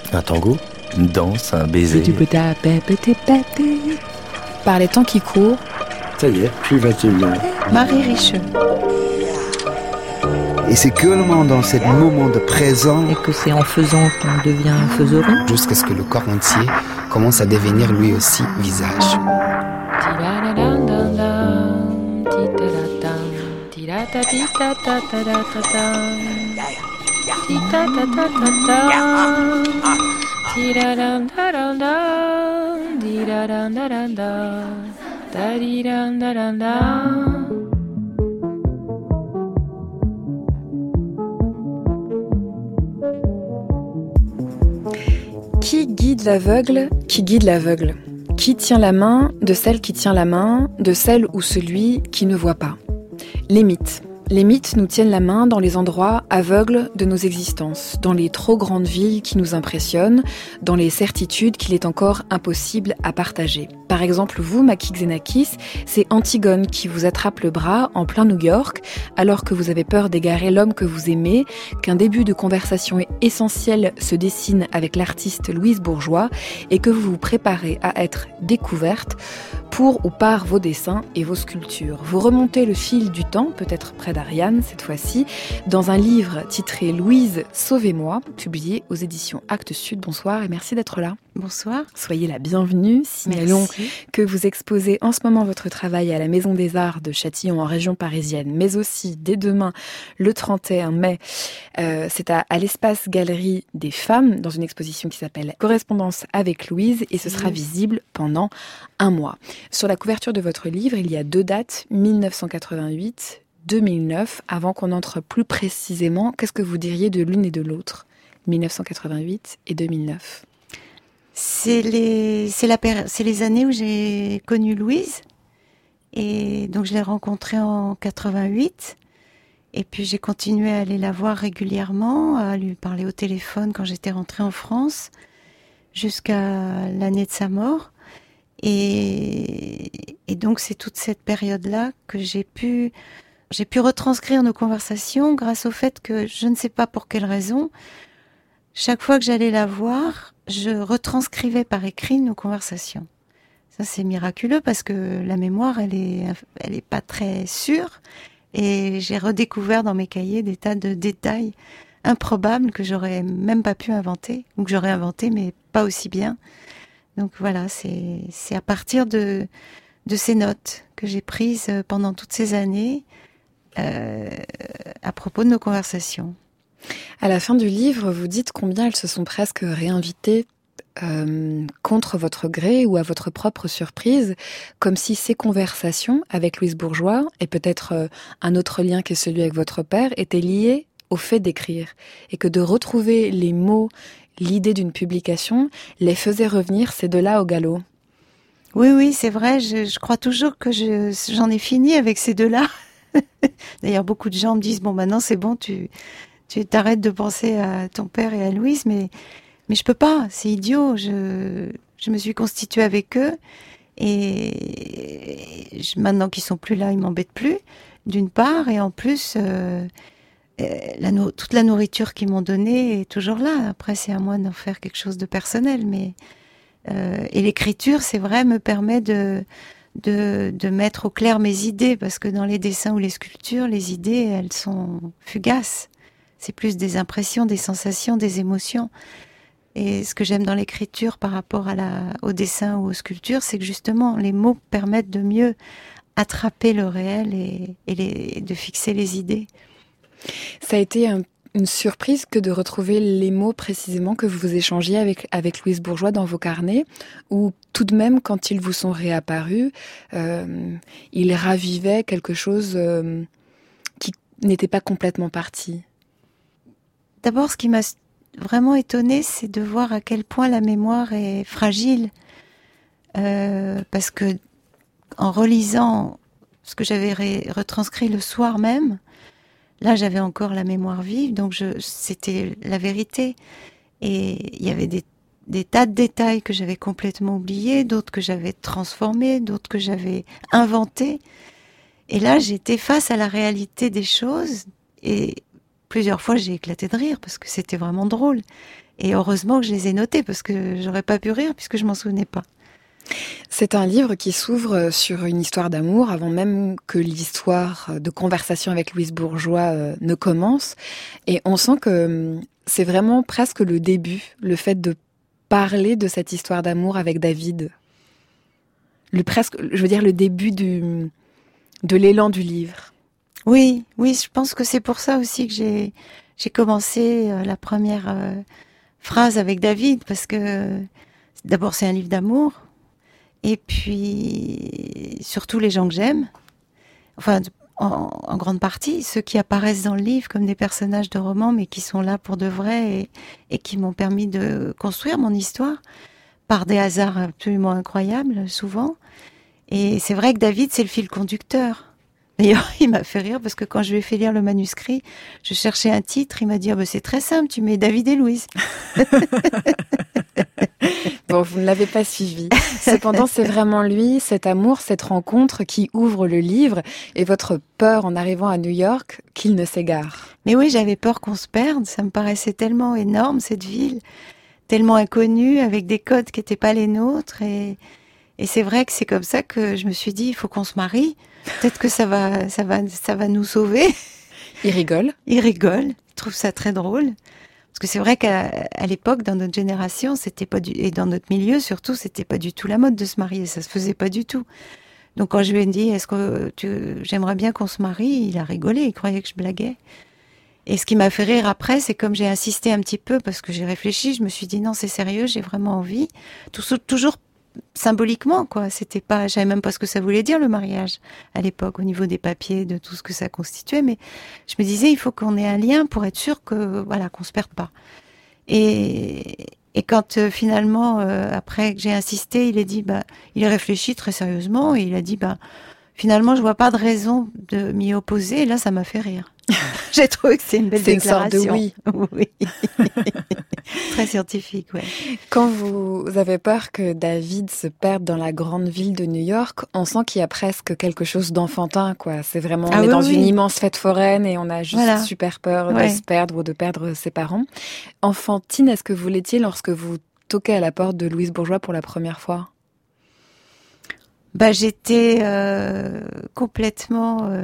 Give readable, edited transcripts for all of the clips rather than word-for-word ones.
Un tango, une danse, un baiser. Par les temps qui courent. Ça y est, je suis 21 ans. Marie Richeux. Et c'est que dans ce moment de présent, et que c'est en faisant qu'on devient faiseron, jusqu'à ce que le corps entier commence à devenir lui aussi visage. Qui guide l'aveugle? Qui guide l'aveugle? Qui tient la main de celle qui tient la main, de celle ou celui qui ne voit pas? Les mythes. Les mythes nous tiennent la main dans les endroits aveugles de nos existences, dans les trop grandes villes qui nous impressionnent, dans les certitudes qu'il est encore impossible à partager. Par exemple, vous, Maki Xenakis, c'est Antigone qui vous attrape le bras en plein New York, alors que vous avez peur d'égarer l'homme que vous aimez, qu'un début de conversation essentielle se dessine avec l'artiste Louise Bourgeois et que vous vous préparez à être découverte pour ou par vos dessins et vos sculptures. Vous remontez le fil du temps, peut-être près d'Ariane cette fois-ci, dans un livre titré « Louise, sauvez-moi », publié aux éditions Actes Sud. Bonsoir et merci d'être là. Bonsoir. Soyez la bienvenue. Signalons que vous exposez en ce moment votre travail à la Maison des Arts de Châtillon en région parisienne, mais aussi dès demain, le 31 mai, c'est à l'Espace Galerie des Femmes, dans une exposition qui s'appelle « Correspondance avec Louise » et ce sera visible pendant un mois. Sur la couverture de votre livre, il y a 2 dates, 1988, 2009. Avant qu'on entre plus précisément, qu'est-ce que vous diriez de l'une et de l'autre, 1988 et 2009? C'est les années où j'ai connu Louise. Et donc je l'ai rencontrée en 88. Et puis j'ai continué à aller la voir régulièrement, à lui parler au téléphone quand j'étais rentrée en France, jusqu'à l'année de sa mort. Et donc c'est toute cette période-là que j'ai pu retranscrire nos conversations grâce au fait que, je ne sais pas pour quelle raison, chaque fois que j'allais la voir, je retranscrivais par écrit nos conversations. Ça, c'est miraculeux parce que la mémoire, elle est pas très sûre. Et j'ai redécouvert dans mes cahiers des tas de détails improbables que j'aurais même pas pu inventer, ou que j'aurais inventé, mais pas aussi bien. Donc voilà, c'est à partir de ces notes que j'ai prises pendant toutes ces années à propos de nos conversations. À la fin du livre, vous dites combien elles se sont presque réinvitées contre votre gré ou à votre propre surprise, comme si ces conversations avec Louise Bourgeois, et peut-être un autre lien qui est celui avec votre père, étaient liées au fait d'écrire, et que de retrouver les mots, l'idée d'une publication, les faisait revenir ces deux-là au galop. Oui, c'est vrai, je crois toujours que j'en ai fini avec ces deux-là. D'ailleurs, beaucoup de gens me disent, bon, maintenant c'est bon, tu t'arrêtes de penser à ton père et à Louise, mais je peux pas, c'est idiot. Je me suis constituée avec eux et maintenant qu'ils sont plus là, ils m'embêtent plus, d'une part, et en plus, toute la nourriture qu'ils m'ont donnée est toujours là. Après, c'est à moi d'en faire quelque chose de personnel, mais et l'écriture, c'est vrai, me permet de mettre au clair mes idées, parce que dans les dessins ou les sculptures, les idées, elles sont fugaces. C'est plus des impressions, des sensations, des émotions. Et ce que j'aime dans l'écriture par rapport au dessin ou aux sculptures, c'est que justement, les mots permettent de mieux attraper le réel et de fixer les idées. Ça a été une surprise que de retrouver les mots précisément que vous échangiez avec Louise Bourgeois dans vos carnets, ou tout de même, quand ils vous sont réapparus, ils ravivaient quelque chose qui n'était pas complètement parti. D'abord, ce qui m'a vraiment étonnée, c'est de voir à quel point la mémoire est fragile. Parce que en relisant ce que j'avais retranscrit le soir même, là j'avais encore la mémoire vive, donc c'était la vérité. Et il y avait des tas de détails que j'avais complètement oubliés, d'autres que j'avais transformés, d'autres que j'avais inventés. Et là, j'étais face à la réalité des choses et plusieurs fois, j'ai éclaté de rire parce que c'était vraiment drôle. Et heureusement que je les ai notés parce que j'aurais pas pu rire puisque je m'en souvenais pas. C'est un livre qui s'ouvre sur une histoire d'amour avant même que l'histoire de conversation avec Louise Bourgeois ne commence. Et on sent que c'est vraiment presque le début, le fait de parler de cette histoire d'amour avec David. Le début de l'élan du livre. Oui, je pense que c'est pour ça aussi que j'ai commencé la première phrase avec David, parce que d'abord c'est un livre d'amour, et puis surtout les gens que j'aime, enfin en grande partie, ceux qui apparaissent dans le livre comme des personnages de romans, mais qui sont là pour de vrai et qui m'ont permis de construire mon histoire par des hasards absolument incroyables, souvent. Et c'est vrai que David, c'est le fil conducteur. D'ailleurs, il m'a fait rire parce que quand je lui ai fait lire le manuscrit, je cherchais un titre, il m'a dit c'est très simple, tu mets David et Louise. Bon, vous ne l'avez pas suivi. Cependant, c'est vraiment lui, cet amour, cette rencontre qui ouvre le livre et votre peur en arrivant à New York qu'il ne s'égare. Mais oui, j'avais peur qu'on se perde, ça me paraissait tellement énorme cette ville, tellement inconnue, avec des codes qui n'étaient pas les nôtres. Et c'est vrai que c'est comme ça que je me suis dit, il faut qu'on se marie. Peut-être que ça va nous sauver. Il rigole. Il trouve ça très drôle. Parce que c'est vrai qu'à l'époque, dans notre génération, c'était pas et dans notre milieu surtout, c'était pas du tout la mode de se marier. Ça se faisait pas du tout. Donc quand je lui ai dit, est-ce que j'aimerais bien qu'on se marie, il a rigolé, il croyait que je blaguais. Et ce qui m'a fait rire après, c'est comme j'ai insisté un petit peu parce que j'ai réfléchi, je me suis dit non, c'est sérieux, j'ai vraiment envie. Toujours symboliquement, quoi. C'était pas, je savais même pas ce que ça voulait dire le mariage à l'époque, au niveau des papiers, de tout ce que ça constituait. Mais je me disais, il faut qu'on ait un lien pour être sûr que, voilà, qu'on se perde pas. Et quand finalement, après que j'ai insisté, il a dit, il a réfléchi très sérieusement et il a dit, finalement, je vois pas de raison de m'y opposer. Et là, ça m'a fait rire. J'ai trouvé que c'est une belle déclaration. C'est une sorte de oui. Très scientifique, ouais. Quand vous avez peur que David se perde dans la grande ville de New York, on sent qu'il y a presque quelque chose d'enfantin, quoi. C'est vraiment, on est dans une immense fête foraine et on a juste super peur de se perdre ou de perdre ses parents. Enfantine, est-ce que vous l'étiez lorsque vous toquez à la porte de Louise Bourgeois pour la première fois? J'étais complètement...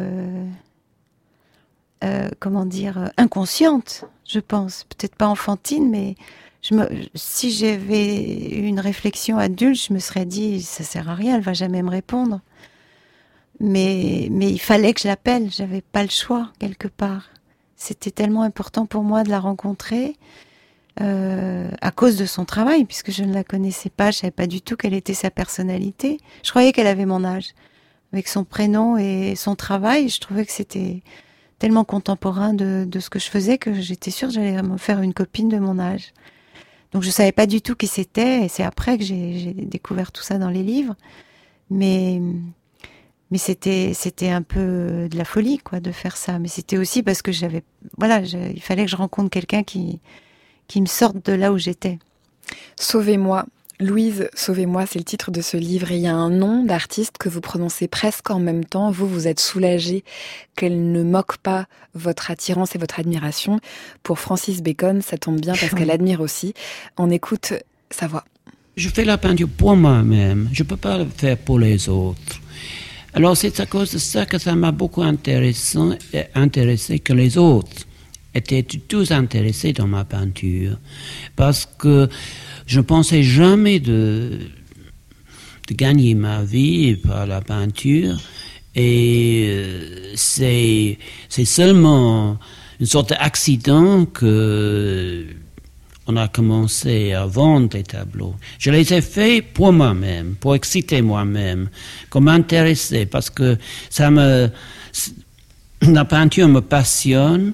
inconsciente, je pense. Peut-être pas enfantine, mais si j'avais eu une réflexion adulte, je me serais dit, ça sert à rien, elle va jamais me répondre. Mais il fallait que je l'appelle, j'avais pas le choix, quelque part. C'était tellement important pour moi de la rencontrer, à cause de son travail, puisque je ne la connaissais pas, je savais pas du tout quelle était sa personnalité. Je croyais qu'elle avait mon âge. Avec son prénom et son travail, je trouvais que c'était tellement contemporain de ce que je faisais que j'étais sûre que j'allais me faire une copine de mon âge. Donc je savais pas du tout qui c'était, et c'est après que j'ai découvert tout ça dans les livres. Mais c'était un peu de la folie, quoi, de faire ça. Mais c'était aussi parce que il fallait que je rencontre quelqu'un qui me sorte de là où j'étais. Sauvez-moi. Louise, sauvez-moi, c'est le titre de ce livre. Et il y a un nom d'artiste que vous prononcez presque en même temps. Vous êtes soulagée qu'elle ne moque pas votre attirance et votre admiration. Pour Francis Bacon, ça tombe bien parce qu'elle admire aussi. On écoute sa voix. Je fais la peinture pour moi-même. Je ne peux pas le faire pour les autres. Alors c'est à cause de ça que ça m'a beaucoup intéressé que les autres étaient tous intéressés dans ma peinture. Parce que je ne pensais jamais de gagner ma vie par la peinture. Et c'est seulement une sorte d'accident que on a commencé à vendre les tableaux. Je les ai faits pour moi-même, pour exciter moi-même, pour m'intéresser, parce que la peinture me passionne.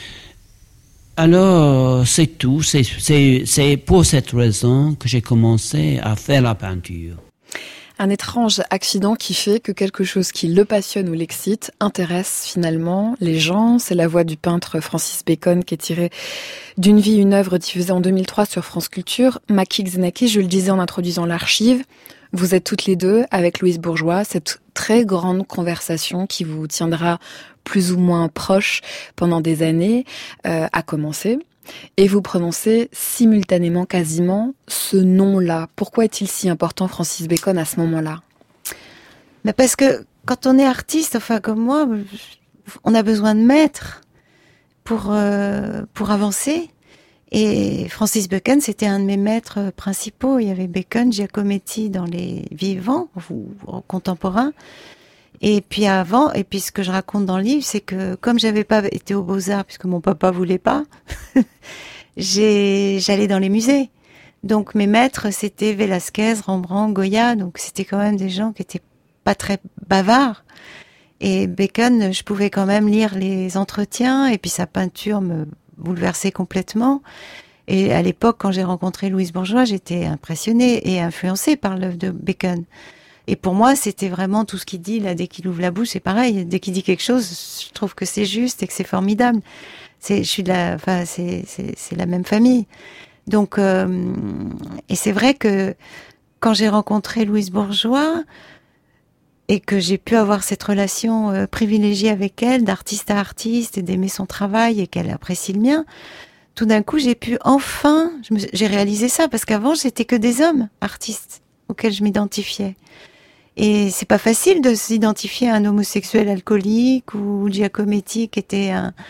Alors, c'est tout. C'est pour cette raison que j'ai commencé à faire la peinture. Un étrange accident qui fait que quelque chose qui le passionne ou l'excite intéresse finalement les gens. C'est la voix du peintre Francis Bacon qui est tirée d'une vie, une œuvre diffusée en 2003 sur France Culture. Maki Xenakis, je le disais en introduisant l'archive, vous êtes toutes les deux avec Louise Bourgeois, cette très grande conversation qui vous tiendra plus ou moins proche pendant des années, a commencé. Et vous prononcez simultanément, quasiment, ce nom-là. Pourquoi est-il si important, Francis Bacon, à ce moment-là ? Parce que quand on est artiste, enfin comme moi, on a besoin de maîtres pour avancer. Et Francis Bacon, c'était un de mes maîtres principaux. Il y avait Bacon, Giacometti dans les vivants ou contemporains. Et puis avant, et puis ce que je raconte dans le livre, c'est que comme j'avais pas été aux Beaux-Arts, puisque mon papa voulait pas, j'allais dans les musées. Donc mes maîtres, c'était Velázquez, Rembrandt, Goya. Donc c'était quand même des gens qui étaient pas très bavards. Et Bacon, je pouvais quand même lire les entretiens, et puis sa peinture me bouleversée complètement. Et à l'époque, quand j'ai rencontré Louise Bourgeois, j'étais impressionnée et influencée par l'œuvre de Bacon. Et pour moi, c'était vraiment tout ce qu'il dit, là, dès qu'il ouvre la bouche, c'est pareil. Dès qu'il dit quelque chose, je trouve que c'est juste et que c'est formidable. C'est la même famille. Donc, et c'est vrai que quand j'ai rencontré Louise Bourgeois, et que j'ai pu avoir cette relation privilégiée avec elle, d'artiste à artiste, et d'aimer son travail, et qu'elle apprécie le mien, tout d'un coup, j'ai pu enfin, j'ai réalisé ça, parce qu'avant, j'étais que des hommes artistes auxquels je m'identifiais. Et c'est pas facile de s'identifier à un homosexuel alcoolique, ou Giacometti, qui était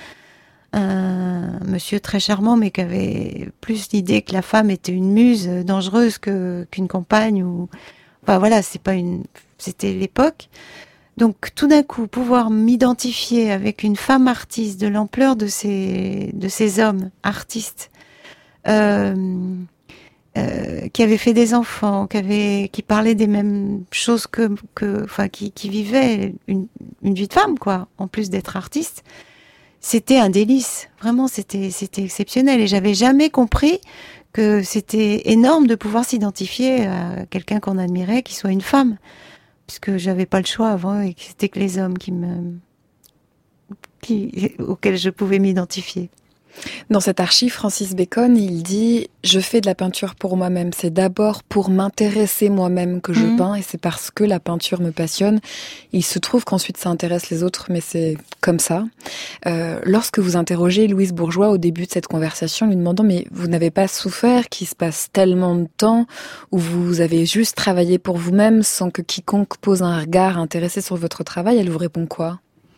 un monsieur très charmant, mais qui avait plus l'idée que la femme était une muse dangereuse qu'une compagne, ou, enfin voilà, c'était l'époque. Donc tout d'un coup, pouvoir m'identifier avec une femme artiste de l'ampleur de ces hommes artistes, qui avaient fait des enfants, qui parlaient des mêmes choses qui vivaient une vie de femme, quoi, en plus d'être artiste, c'était un délice. Vraiment, c'était exceptionnel. Et j'avais jamais compris que c'était énorme de pouvoir s'identifier à quelqu'un qu'on admirait, qui soit une femme. Puisque j'avais pas le choix avant et que c'était que les hommes auxquels je pouvais m'identifier. Dans cette archive, Francis Bacon, il dit « Je fais de la peinture pour moi-même. C'est d'abord pour m'intéresser moi-même que je peins et c'est parce que la peinture me passionne. Il se trouve qu'ensuite ça intéresse les autres, mais c'est comme ça. » Lorsque vous interrogez Louise Bourgeois au début de cette conversation, lui demandant « Mais vous n'avez pas souffert qu'il se passe tellement de temps où vous avez juste travaillé pour vous-même sans que quiconque pose un regard intéressé sur votre travail ?» Elle vous répond quoi ?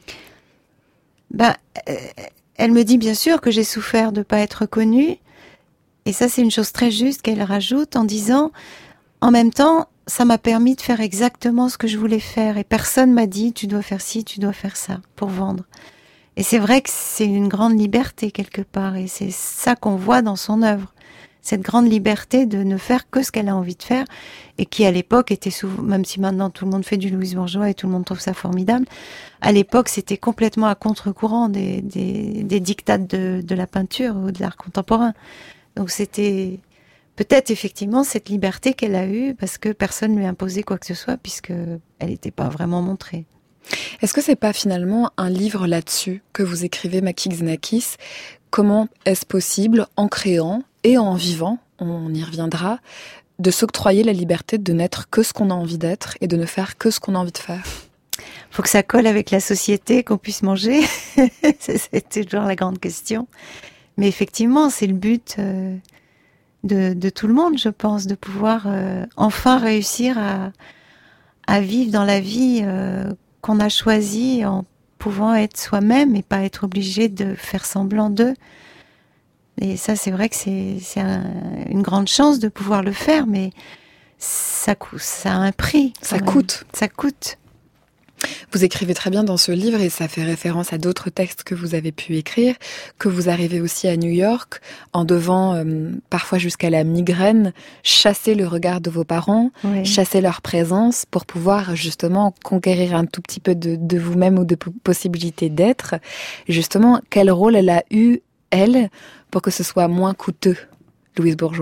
Elle me dit bien sûr que j'ai souffert de pas être connue, et ça c'est une chose très juste qu'elle rajoute en disant en même temps ça m'a permis de faire exactement ce que je voulais faire et personne m'a dit tu dois faire ci, tu dois faire ça pour vendre. Et c'est vrai que c'est une grande liberté quelque part et c'est ça qu'on voit dans son œuvre. Cette grande liberté de ne faire que ce qu'elle a envie de faire et qui à l'époque était souvent, même si maintenant tout le monde fait du Louise Bourgeois et tout le monde trouve ça formidable, à l'époque c'était complètement à contre-courant des dictates de la peinture ou de l'art contemporain. Donc c'était peut-être effectivement cette liberté qu'elle a eue parce que personne ne lui a imposé quoi que ce soit puisque elle n'était pas vraiment montrée. Est-ce que c'est pas finalement un livre là-dessus que vous écrivez, Maki Xenakis ? Comment est-ce possible, en créant et en vivant, on y reviendra, de s'octroyer la liberté de n'être que ce qu'on a envie d'être et de ne faire que ce qu'on a envie de faire ? Faut que ça colle avec la société, qu'on puisse manger. C'est toujours la grande question. Mais effectivement, c'est le but de tout le monde, je pense, de pouvoir enfin réussir à vivre dans la vie qu'on a choisie en pouvant être soi-même et pas être obligé de faire semblant d'eux. Et ça, c'est vrai que c'est une grande chance de pouvoir le faire, mais ça a un prix. Ça coûte. Ça coûte. Vous écrivez très bien dans ce livre, et ça fait référence à d'autres textes que vous avez pu écrire, que vous arrivez aussi à New York, en devant, parfois jusqu'à la migraine, chasser le regard de vos parents, oui. Chasser leur présence, pour pouvoir justement conquérir un tout petit peu de vous-même ou de possibilité d'être. Justement, quel rôle elle a eu, elle, pour que ce soit moins coûteux, Louise Bourgeois ?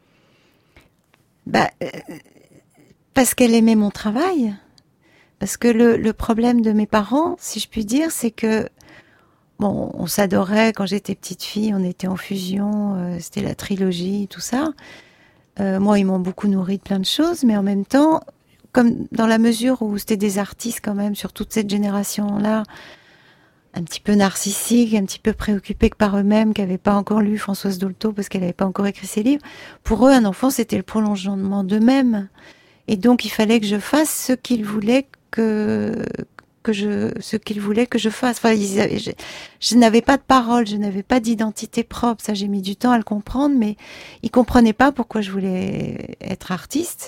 Parce qu'elle aimait mon travail. Parce que le problème de mes parents, si je puis dire, c'est que bon, on s'adorait quand j'étais petite fille, on était en fusion, c'était la trilogie, tout ça. Moi, ils m'ont beaucoup nourri de plein de choses, mais en même temps, comme dans la mesure où c'était des artistes quand même sur toute cette génération-là, un petit peu narcissiques, un petit peu préoccupés que par eux-mêmes, qui n'avaient pas encore lu Françoise Dolto parce qu'elle n'avait pas encore écrit ses livres. Pour eux, un enfant, c'était le prolongement d'eux-mêmes. Et donc, il fallait que je fasse ce qu'ils voulaient que je fasse. Enfin, je n'avais pas de parole, je n'avais pas d'identité propre. Ça, j'ai mis du temps à le comprendre, mais ils comprenaient pas pourquoi je voulais être artiste.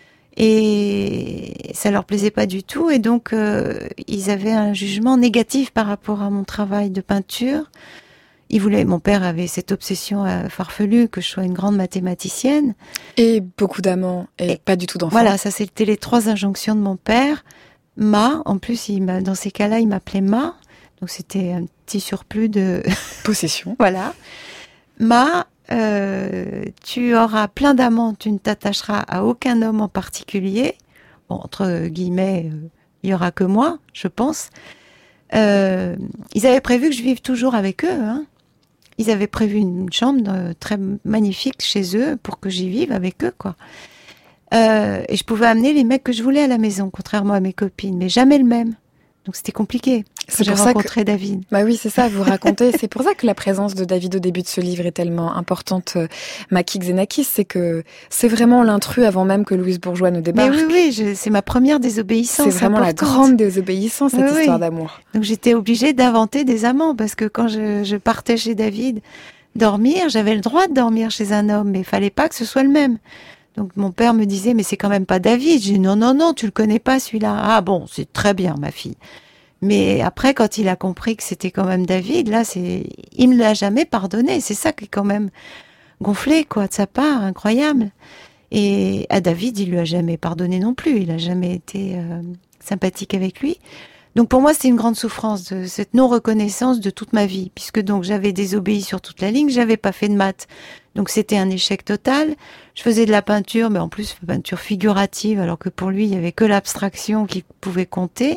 Et ça leur plaisait pas du tout. Et donc, ils avaient un jugement négatif par rapport à mon travail de peinture. Mon père avait cette obsession farfelue que je sois une grande mathématicienne. Et beaucoup d'amants, et pas du tout d'enfants. Voilà, ça c'était les 3 injonctions de mon père. En plus, dans ces cas-là, il m'appelait Ma. Donc c'était un petit surplus de possession. Voilà. Tu auras plein d'amants, tu ne t'attacheras à aucun homme en particulier. Bon, entre guillemets, il y aura que moi, je pense. Ils avaient prévu que je vive toujours avec eux, hein. Ils avaient prévu une chambre très magnifique chez eux pour que j'y vive avec eux, quoi. Et je pouvais amener les mecs que je voulais à la maison, contrairement à mes copines, mais jamais le même. Donc c'était compliqué. C'est j'ai pour ça rencontré David. Bah oui, c'est ça, vous racontez. C'est pour ça que la présence de David au début de ce livre est tellement importante, Maki Xenakis. C'est que c'est vraiment l'intrus avant même que Louise Bourgeois ne débarque. Mais oui, c'est ma première désobéissance. C'est vraiment importante. La grande désobéissance, cette histoire d'amour. Donc j'étais obligée d'inventer des amants, parce que quand je partais chez David dormir, j'avais le droit de dormir chez un homme, mais il fallait pas que ce soit le même. Donc mon père me disait, mais c'est quand même pas David. J'ai dit, non, tu le connais pas celui-là. Ah bon, c'est très bien, ma fille. Mais après, quand il a compris que c'était quand même David, là, il me l'a jamais pardonné. C'est ça qui est quand même gonflé, quoi, de sa part, incroyable. Et à David, il lui a jamais pardonné non plus. Il a jamais été sympathique avec lui. Donc pour moi, c'est une grande souffrance, cette non-reconnaissance de toute ma vie, puisque donc j'avais désobéi sur toute la ligne, j'avais pas fait de maths. Donc c'était un échec total. Je faisais de la peinture, mais en plus peinture figurative, alors que pour lui, il y avait que l'abstraction qui pouvait compter.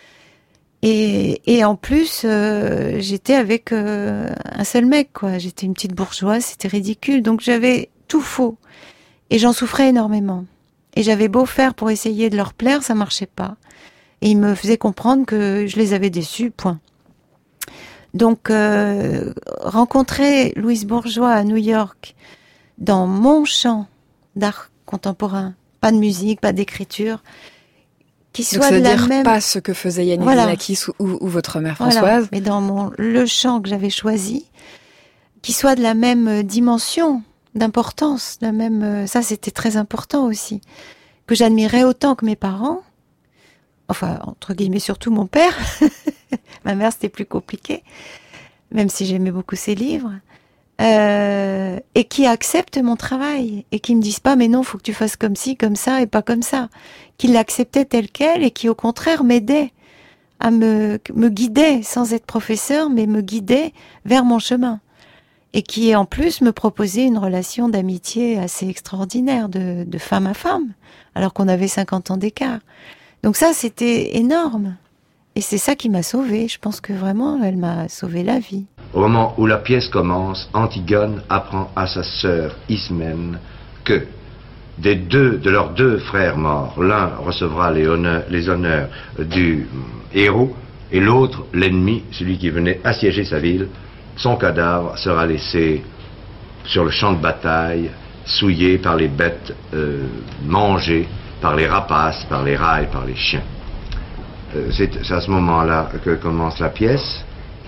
Et en plus, j'étais avec un seul mec, quoi. J'étais une petite bourgeoise, c'était ridicule. Donc j'avais tout faux. Et j'en souffrais énormément. Et j'avais beau faire pour essayer de leur plaire, ça marchait pas. Et ils me faisaient comprendre que je les avais déçus, point. Donc, rencontrer Louise Bourgeois à New York, dans mon champ d'art contemporain, pas de musique, pas d'écriture, qui soit de la même... pas ce que faisait Yannick Xenakis ou votre mère Françoise. Voilà. Mais dans le champ que j'avais choisi, qui soit de la même dimension, d'importance, de la même... ça, c'était très important aussi. Que j'admirais autant que mes parents, enfin, entre guillemets, surtout mon père. Ma mère, c'était plus compliqué, même si j'aimais beaucoup ses livres. Et qui acceptent mon travail, et qui me disent pas, mais non, faut que tu fasses comme ci, comme ça, et pas comme ça. Qui l'acceptaient tel quel, et qui, au contraire, m'aidaient, me guidaient, sans être professeur, mais me guidaient vers mon chemin. Et qui, en plus, me proposaient une relation d'amitié assez extraordinaire, de femme à femme, alors qu'on avait 50 ans d'écart. Donc ça, c'était énorme. Et c'est ça qui m'a sauvée. Je pense que vraiment, elle m'a sauvé la vie. Au moment où la pièce commence, Antigone apprend à sa sœur Ismène que de leurs 2 frères morts, l'un recevra les honneurs du héros et l'autre, l'ennemi, celui qui venait assiéger sa ville, son cadavre sera laissé sur le champ de bataille, souillé par les bêtes, mangé par les rapaces, par les rats et par les chiens. C'est à ce moment-là que commence la pièce.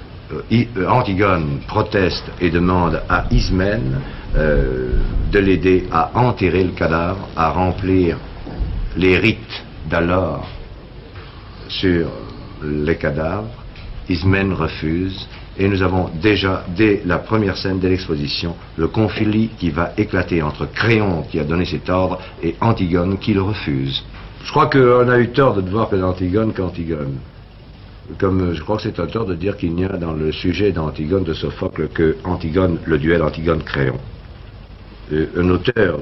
Antigone proteste et demande à Ismène de l'aider à enterrer le cadavre, à remplir les rites d'alors sur les cadavres. Ismène refuse et nous avons déjà, dès la première scène de l'exposition, le conflit qui va éclater entre Créon qui a donné cet ordre et Antigone qui le refuse. Je crois qu'on a eu tort de ne voir que d'Antigone qu'Antigone. Comme je crois que c'est un tort de dire qu'il n'y a dans le sujet d'Antigone de Sophocle que Antigone, le duel Antigone-Créon. Un auteur,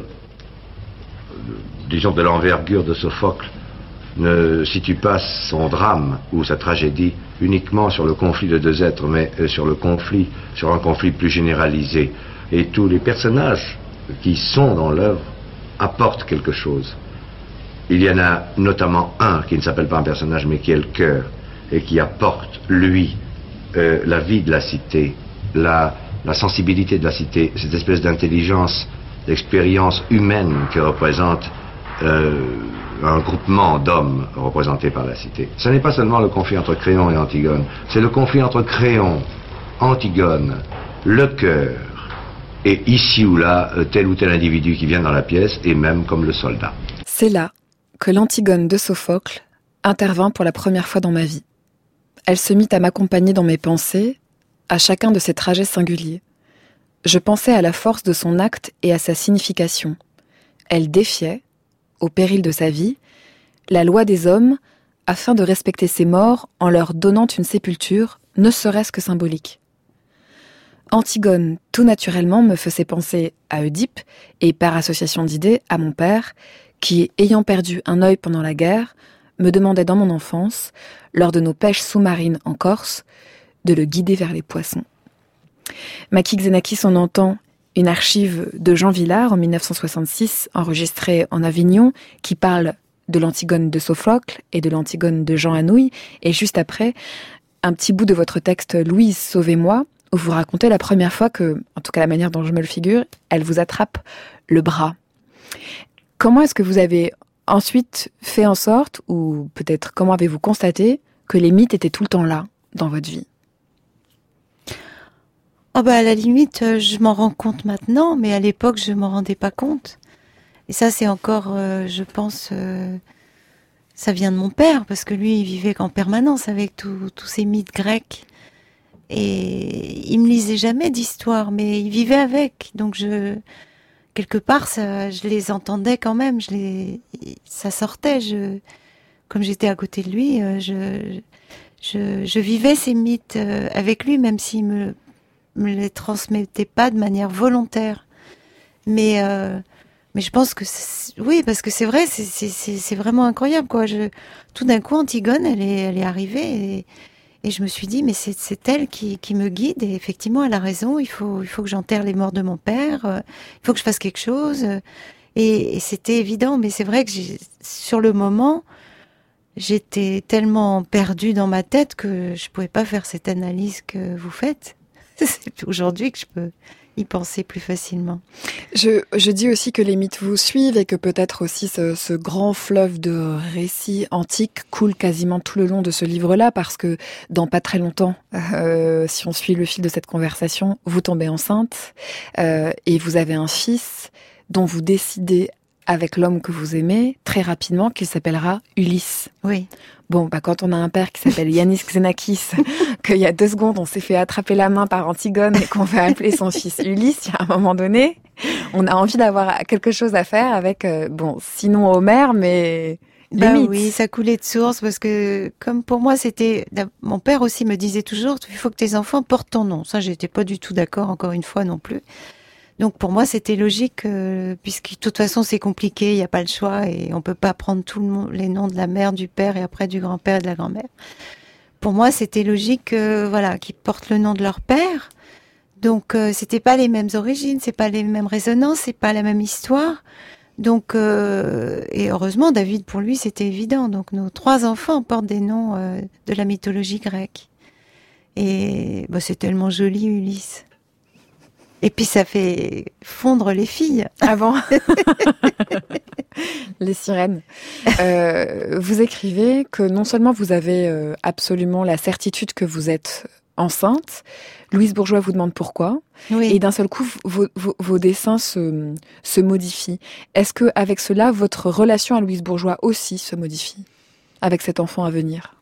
disons de l'envergure de Sophocle, ne situe pas son drame ou sa tragédie uniquement sur le conflit de 2 êtres, mais sur un conflit plus généralisé. Et tous les personnages qui sont dans l'œuvre apportent quelque chose. Il y en a notamment un qui ne s'appelle pas un personnage, mais qui est le cœur, et qui apporte, lui, la vie de la cité, la sensibilité de la cité, cette espèce d'intelligence, d'expérience humaine que représente un groupement d'hommes représentés par la cité. Ce n'est pas seulement le conflit entre Créon et Antigone, c'est le conflit entre Créon, Antigone, le cœur, et ici ou là, tel ou tel individu qui vient dans la pièce, et même comme le soldat. C'est là que l'Antigone de Sophocle intervint pour la première fois dans ma vie. Elle se mit à m'accompagner dans mes pensées, à chacun de ses trajets singuliers. Je pensais à la force de son acte et à sa signification. Elle défiait, au péril de sa vie, la loi des hommes afin de respecter ses morts en leur donnant une sépulture, ne serait-ce que symbolique. Antigone, tout naturellement, me faisait penser à Oedipe et, par association d'idées, à mon père, qui, ayant perdu un œil pendant la guerre, me demandait dans mon enfance, lors de nos pêches sous-marines en Corse, de le guider vers les poissons. Makis Xenakis, on entend une archive de Jean Villard en 1966, enregistrée en Avignon, qui parle de l'Antigone de Sophocle et de l'Antigone de Jean Anouilh, et juste après, un petit bout de votre texte « Louise, sauvez-moi », où vous racontez la première fois que, en tout cas la manière dont je me le figure, elle vous attrape le bras. Comment est-ce que vous avez ensuite fait en sorte, ou peut-être comment avez-vous constaté, que les mythes étaient tout le temps là, dans votre vie ? Oh bah à la limite, je m'en rends compte maintenant, mais à l'époque, je m'en rendais pas compte. Et ça, c'est encore, je pense, ça vient de mon père, parce que lui, il vivait en permanence avec tous ces mythes grecs. Et il me lisait jamais d'histoire, mais il vivait avec. Donc quelque part, je les entendais quand même. Ça sortait. Comme j'étais à côté de lui, je vivais ces mythes avec lui, même s'il me les transmettait pas de manière volontaire. Mais je pense que oui, parce que c'est vrai, c'est vraiment incroyable, quoi. Tout d'un coup, Antigone, elle est arrivée. Et je me suis dit, mais c'est elle qui me guide. Et effectivement, elle a raison. Il faut que j'enterre les morts de mon père. Il faut que je fasse quelque chose. Et c'était évident. Mais c'est vrai que sur le moment, j'étais tellement perdue dans ma tête que je pouvais pas faire cette analyse que vous faites. C'est aujourd'hui que je peux y penser plus facilement. Je dis aussi que les mythes vous suivent et que peut-être aussi ce grand fleuve de récits antiques coule quasiment tout le long de ce livre-là, parce que dans pas très longtemps, si on suit le fil de cette conversation, vous tombez enceinte et vous avez un fils dont vous décidez avec l'homme que vous aimez très rapidement qu'il s'appellera Ulysse. Oui. Bon, quand on a un père qui s'appelle Yannis Xenakis, qu'il y a 2 secondes, on s'est fait attraper la main par Antigone et qu'on va appeler son fils Ulysse, il y a un moment donné, on a envie d'avoir quelque chose à faire avec, sinon Homère, mais les mythes. Oui, ça coulait de source, parce que, comme pour moi, mon père aussi me disait toujours, il faut que tes enfants portent ton nom. Ça, j'étais pas du tout d'accord, encore une fois, non plus. Donc pour moi, c'était logique, puisque de toute façon, c'est compliqué, il n'y a pas le choix, et on peut pas prendre les noms de la mère, du père, et après du grand-père et de la grand-mère. Pour moi, c'était logique, qu'ils portent le nom de leur père. Donc c'était pas les mêmes origines, c'est pas les mêmes résonances, c'est pas la même histoire. Donc et heureusement, David, pour lui, c'était évident. Donc nos 3 enfants portent des noms de la mythologie grecque. Et c'est tellement joli, Ulysse. Et puis ça fait fondre les filles. Ah bon? Les sirènes. Vous écrivez que non seulement vous avez absolument la certitude que vous êtes enceinte, Louise Bourgeois vous demande pourquoi, oui. Et d'un seul coup, vos dessins se modifient. Est-ce que avec cela, votre relation à Louise Bourgeois aussi se modifie avec cet enfant à venir?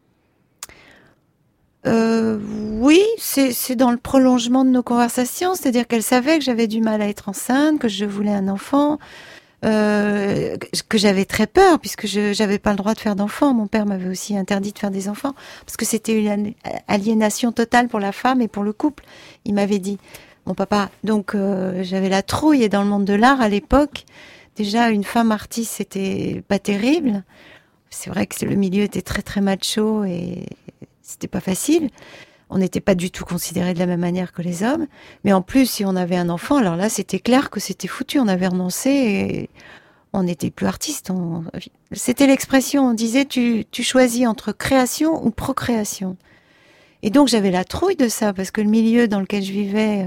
Oui, c'est dans le prolongement de nos conversations, c'est-à-dire qu'elle savait que j'avais du mal à être enceinte, que je voulais un enfant, que j'avais très peur puisque j'avais pas le droit de faire d'enfants. Mon père m'avait aussi interdit de faire des enfants parce que c'était une aliénation totale pour la femme et pour le couple. Il m'avait dit, mon papa. Donc j'avais la trouille, et dans le monde de l'art à l'époque, déjà une femme artiste c'était pas terrible. C'est vrai que le milieu était très très macho et c'était pas facile. On n'était pas du tout considérés de la même manière que les hommes. Mais en plus, si on avait un enfant, alors là, c'était clair que c'était foutu. On avait renoncé et on n'était plus artiste. C'était l'expression, on disait, tu choisis entre création ou procréation. Et donc j'avais la trouille de ça, parce que le milieu dans lequel je vivais,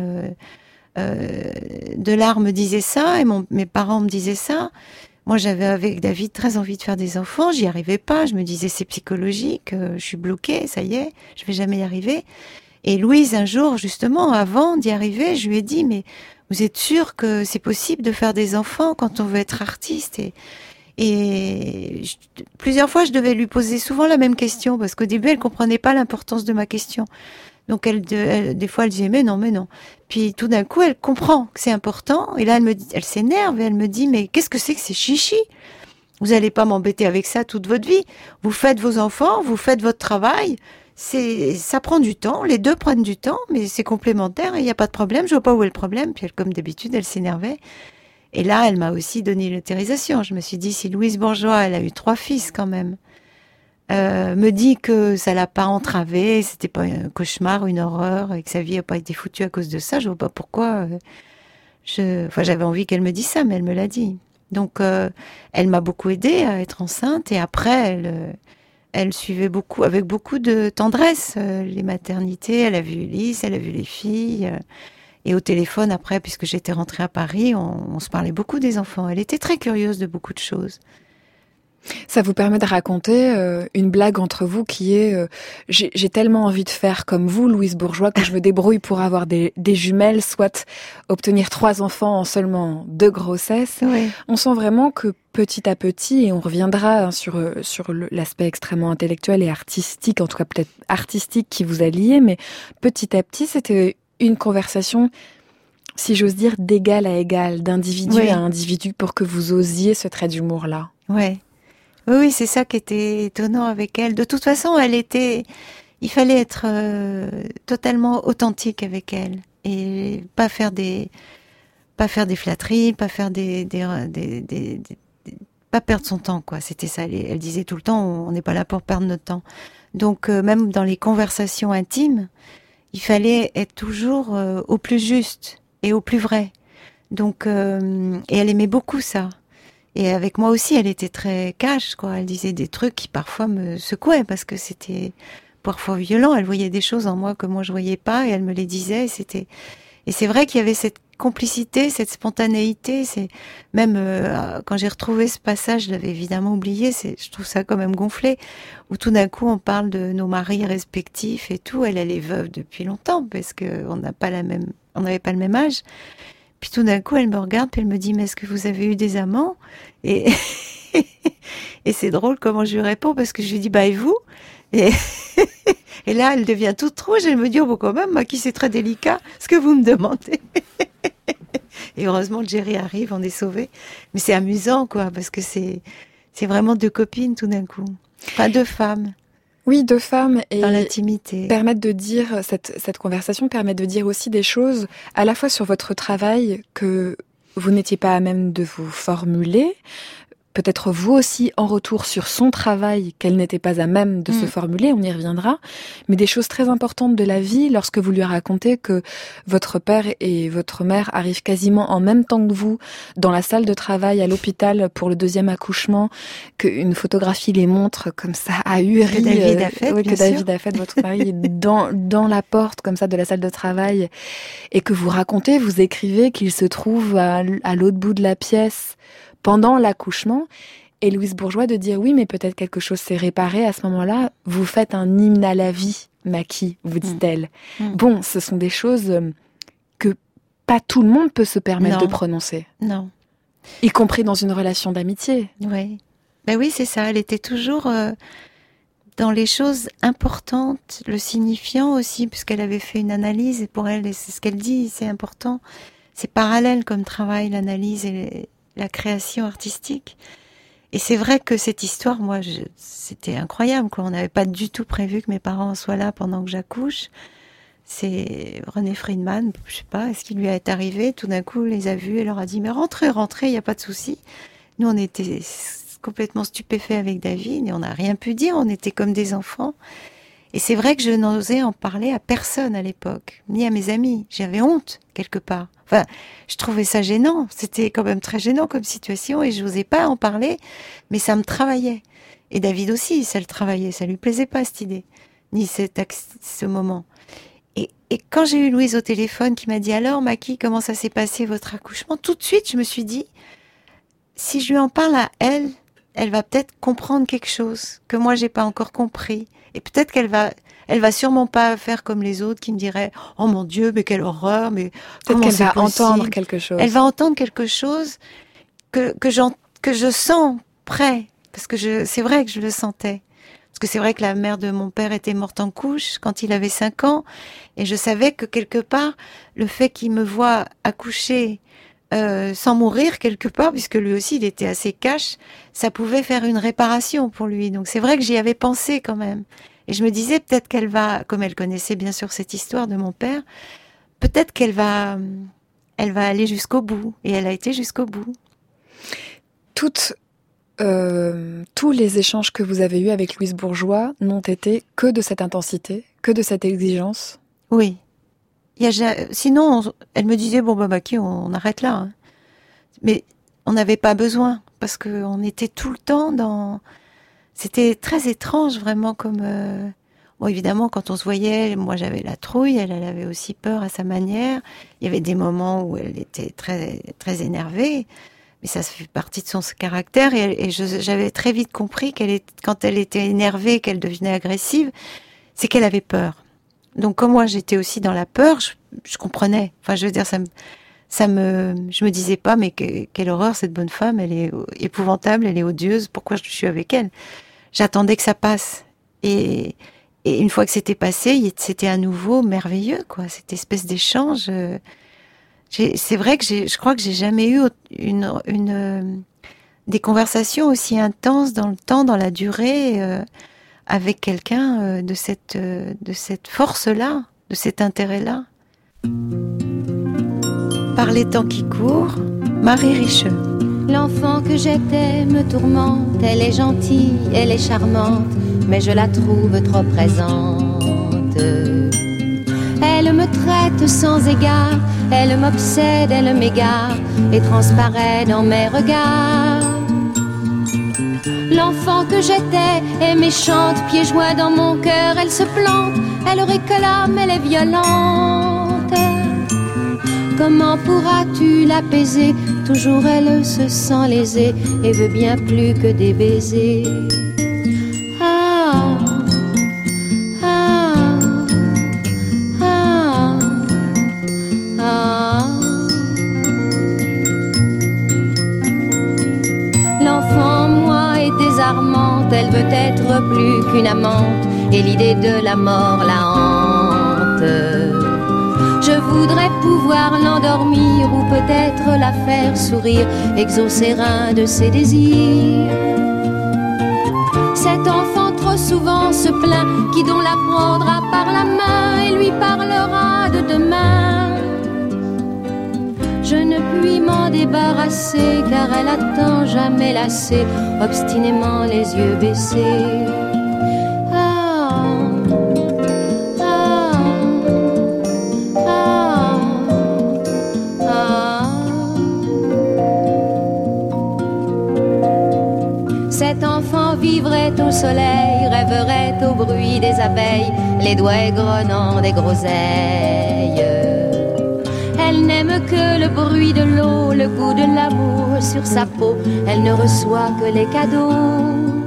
de l'art me disait ça, et mes parents me disaient ça. Moi, j'avais avec David très envie de faire des enfants, j'y arrivais pas, je me disais c'est psychologique, je suis bloquée, ça y est, je vais jamais y arriver. Et Louise, un jour, justement, avant d'y arriver, je lui ai dit, mais vous êtes sûre que c'est possible de faire des enfants quand on veut être artiste? Plusieurs fois, je devais lui poser souvent la même question, parce qu'au début, elle comprenait pas l'importance de ma question. Donc, des fois, elle disait, mais non. Puis, tout d'un coup, elle comprend que c'est important. Et là, elle s'énerve et elle me dit, mais qu'est-ce que c'est que ces chichis? Vous allez pas m'embêter avec ça toute votre vie. Vous faites vos enfants, vous faites votre travail. Ça prend du temps, les deux prennent du temps, mais c'est complémentaire et il n'y a pas de problème, je vois pas où est le problème. Puis elle, comme d'habitude, elle s'énervait. Et là, elle m'a aussi donné l'autorisation. Je me suis dit, si Louise Bourgeois, elle a eu 3 fils quand même, me dit que ça l'a pas entravée, c'était pas un cauchemar, une horreur, et que sa vie a pas été foutue à cause de ça, je vois pas pourquoi. J'avais envie qu'elle me dise ça, mais elle me l'a dit. Donc, elle m'a beaucoup aidée à être enceinte, et après, elle suivait avec beaucoup de tendresse les maternités. Elle a vu Ulysse, elle a vu les filles. Et au téléphone, après, puisque j'étais rentrée à Paris, on se parlait beaucoup des enfants. Elle était très curieuse de beaucoup de choses. Ça vous permet de raconter une blague entre vous qui est j'ai tellement envie de faire comme vous, Louise Bourgeois, que je me débrouille pour avoir des jumelles, soit obtenir 3 enfants en seulement 2 grossesses. Oui. On sent vraiment que petit à petit, et on reviendra sur l'aspect extrêmement intellectuel et artistique, en tout cas peut-être artistique qui vous a lié, mais petit à petit, c'était une conversation, si j'ose dire, d'égal à égal, d'individu à individu, pour que vous osiez ce trait d'humour-là. Ouais. Oui, c'est ça qui était étonnant avec elle. De toute façon, il fallait être totalement authentique avec elle et pas faire des flatteries, pas faire pas perdre son temps, quoi. C'était ça. Elle disait tout le temps, on n'est pas là pour perdre notre temps. Donc, même dans les conversations intimes, il fallait être toujours au plus juste et au plus vrai. Donc, et elle aimait beaucoup ça. Et avec moi aussi, elle était très cash, quoi. Elle disait des trucs qui parfois me secouaient parce que c'était parfois violent. Elle voyait des choses en moi que moi je voyais pas et elle me les disait. Et c'est vrai qu'il y avait cette complicité, cette spontanéité. C'est même quand j'ai retrouvé ce passage, je l'avais évidemment oublié. Je trouve ça quand même gonflé. Où tout d'un coup on parle de nos maris respectifs et tout. Elle est veuve depuis longtemps parce que on n'avait pas le même âge. Puis tout d'un coup, elle me regarde, puis elle me dit, mais est-ce que vous avez eu des amants? Et c'est drôle comment je lui réponds, parce que je lui dis, bah et vous? Et là, elle devient toute rouge, elle me dit, oh bon quand même, Maki, c'est très délicat, ce que vous me demandez. Et heureusement, Jerry arrive, on est sauvés. Mais c'est amusant, quoi, parce que c'est vraiment 2 copines tout d'un coup. Enfin, 2 femmes. Oui, 2 femmes et dans l'intimité. Permettre de dire cette conversation permet de dire aussi des choses à la fois sur votre travail que vous n'étiez pas à même de vous formuler, peut-être vous aussi en retour sur son travail qu'elle n'était pas à même de se formuler, on y reviendra, mais des choses très importantes de la vie lorsque vous lui racontez que votre père et votre mère arrivent quasiment en même temps que vous dans la salle de travail à l'hôpital pour le 2e accouchement, qu'une photographie les montre comme ça ahuri, que David a fait, David a fait, votre mari, dans la porte comme ça de la salle de travail, et que vous racontez, vous écrivez qu'il se trouve à l'autre bout de la pièce pendant l'accouchement, et Louise Bourgeois de dire oui, mais peut-être quelque chose s'est réparé à ce moment-là. Vous faites un hymne à la vie, Maki, vous dit-elle. Bon, ce sont des choses que pas tout le monde peut se permettre de prononcer. Non. Y compris dans une relation d'amitié. Oui. Ben oui, c'est ça. Elle était toujours dans les choses importantes, le signifiant aussi, puisqu'elle avait fait une analyse, et pour elle, c'est ce qu'elle dit, c'est important. C'est parallèle comme travail, l'analyse et la création artistique. Et c'est vrai que cette histoire, moi, c'était incroyable, quoi. On n'avait pas du tout prévu que mes parents soient là pendant que j'accouche. C'est René Friedman, je sais pas, est-ce qu'il lui est arrivé, tout d'un coup, les a vus et leur a dit, mais rentrez, il n'y a pas de souci. Nous, on était complètement stupéfaits avec David et on n'a rien pu dire, on était comme des enfants. Et c'est vrai que je n'osais en parler à personne à l'époque, ni à mes amis. J'avais honte, quelque part. Enfin, je trouvais ça gênant. C'était quand même très gênant comme situation et je n'osais pas en parler, mais ça me travaillait. Et David aussi, ça le travaillait, ça lui plaisait pas, cette idée. ni ce moment. Et quand j'ai eu Louise au téléphone qui m'a dit « Alors, Maki, comment ça s'est passé votre accouchement ?» Tout de suite, je me suis dit « Si je lui en parle à elle, elle va peut-être comprendre quelque chose que moi, j'ai pas encore compris. Et peut-être elle va sûrement pas faire comme les autres qui me diraient « Oh mon Dieu, mais quelle horreur, mais comment c'est possible ?» Peut-être qu'elle va entendre quelque chose. Elle va entendre quelque chose que je sens près. Parce que c'est vrai que je le sentais. Parce que c'est vrai que la mère de mon père était morte en couche quand il avait 5 ans. Et je savais que quelque part, le fait qu'il me voie accoucher sans mourir quelque part, puisque lui aussi il était assez cash, ça pouvait faire une réparation pour lui. Donc c'est vrai que j'y avais pensé quand même. Et je me disais peut-être qu'elle va, comme elle connaissait bien sûr cette histoire de mon père, peut-être qu'elle va aller jusqu'au bout. Et elle a été jusqu'au bout. Tous les échanges que vous avez eus avec Louise Bourgeois n'ont été que de cette intensité, que de cette exigence? Oui. Sinon, elle me disait, bon, Maki, on arrête là. Hein. Mais on n'avait pas besoin, parce qu'on était tout le temps dans... C'était très étrange, vraiment, comme... Bon, évidemment, quand on se voyait, moi, j'avais la trouille, elle avait aussi peur à sa manière. Il y avait des moments où elle était très, très énervée. Mais ça fait partie de son caractère et j'avais très vite compris quand elle était énervée, qu'elle devenait agressive, c'est qu'elle avait peur. Donc comme moi j'étais aussi dans la peur, je comprenais. Enfin je veux dire je me disais pas mais quelle horreur cette bonne femme, elle est épouvantable, elle est odieuse, pourquoi je suis avec elle? J'attendais que ça passe et une fois que c'était passé, c'était à nouveau merveilleux quoi, cette espèce d'échange. C'est vrai que je crois que j'ai jamais eu des conversations aussi intenses dans le temps, dans la durée, avec quelqu'un de cette force-là, de cet intérêt-là. Par les temps qui courent, Marie Richeux. L'enfant que j'étais me tourmente, elle est gentille, elle est charmante, mais je la trouve trop présente. Elle me traite sans égard, elle m'obsède, elle m'égare et transparaît dans mes regards. L'enfant que j'étais est méchante, pieds joints dans mon cœur, elle se plante, elle réclame, elle est violente. Comment pourras-tu l'apaiser? Toujours elle se sent lésée et veut bien plus que des baisers. Elle veut être plus qu'une amante et l'idée de la mort la hante. Je voudrais pouvoir l'endormir ou peut-être la faire sourire, exaucer un de ses désirs. Cet enfant trop souvent se plaint, qui donc la prendra par la main et lui parlera de demain. Je ne puis m'en débarrasser car elle attend jamais lassée, obstinément les yeux baissés. Cet enfant vivrait au soleil, rêverait au bruit des abeilles, les doigts égrenant des groseilles. Elle n'aime que le bruit de l'eau, le goût de l'amour sur sa peau. Elle ne reçoit que les cadeaux.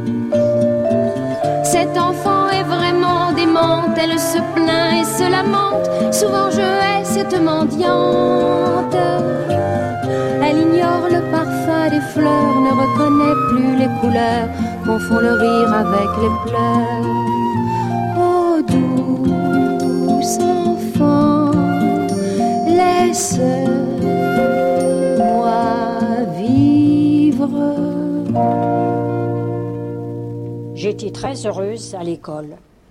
Cet enfant est vraiment démente. Elle se plaint et se lamente. Souvent je hais cette mendiante. Elle ignore le parfum des fleurs, ne reconnaît plus les couleurs, confond le rire avec les pleurs. Oh douce enfant, laisse-moi vivre. J'étais très heureuse à l'école.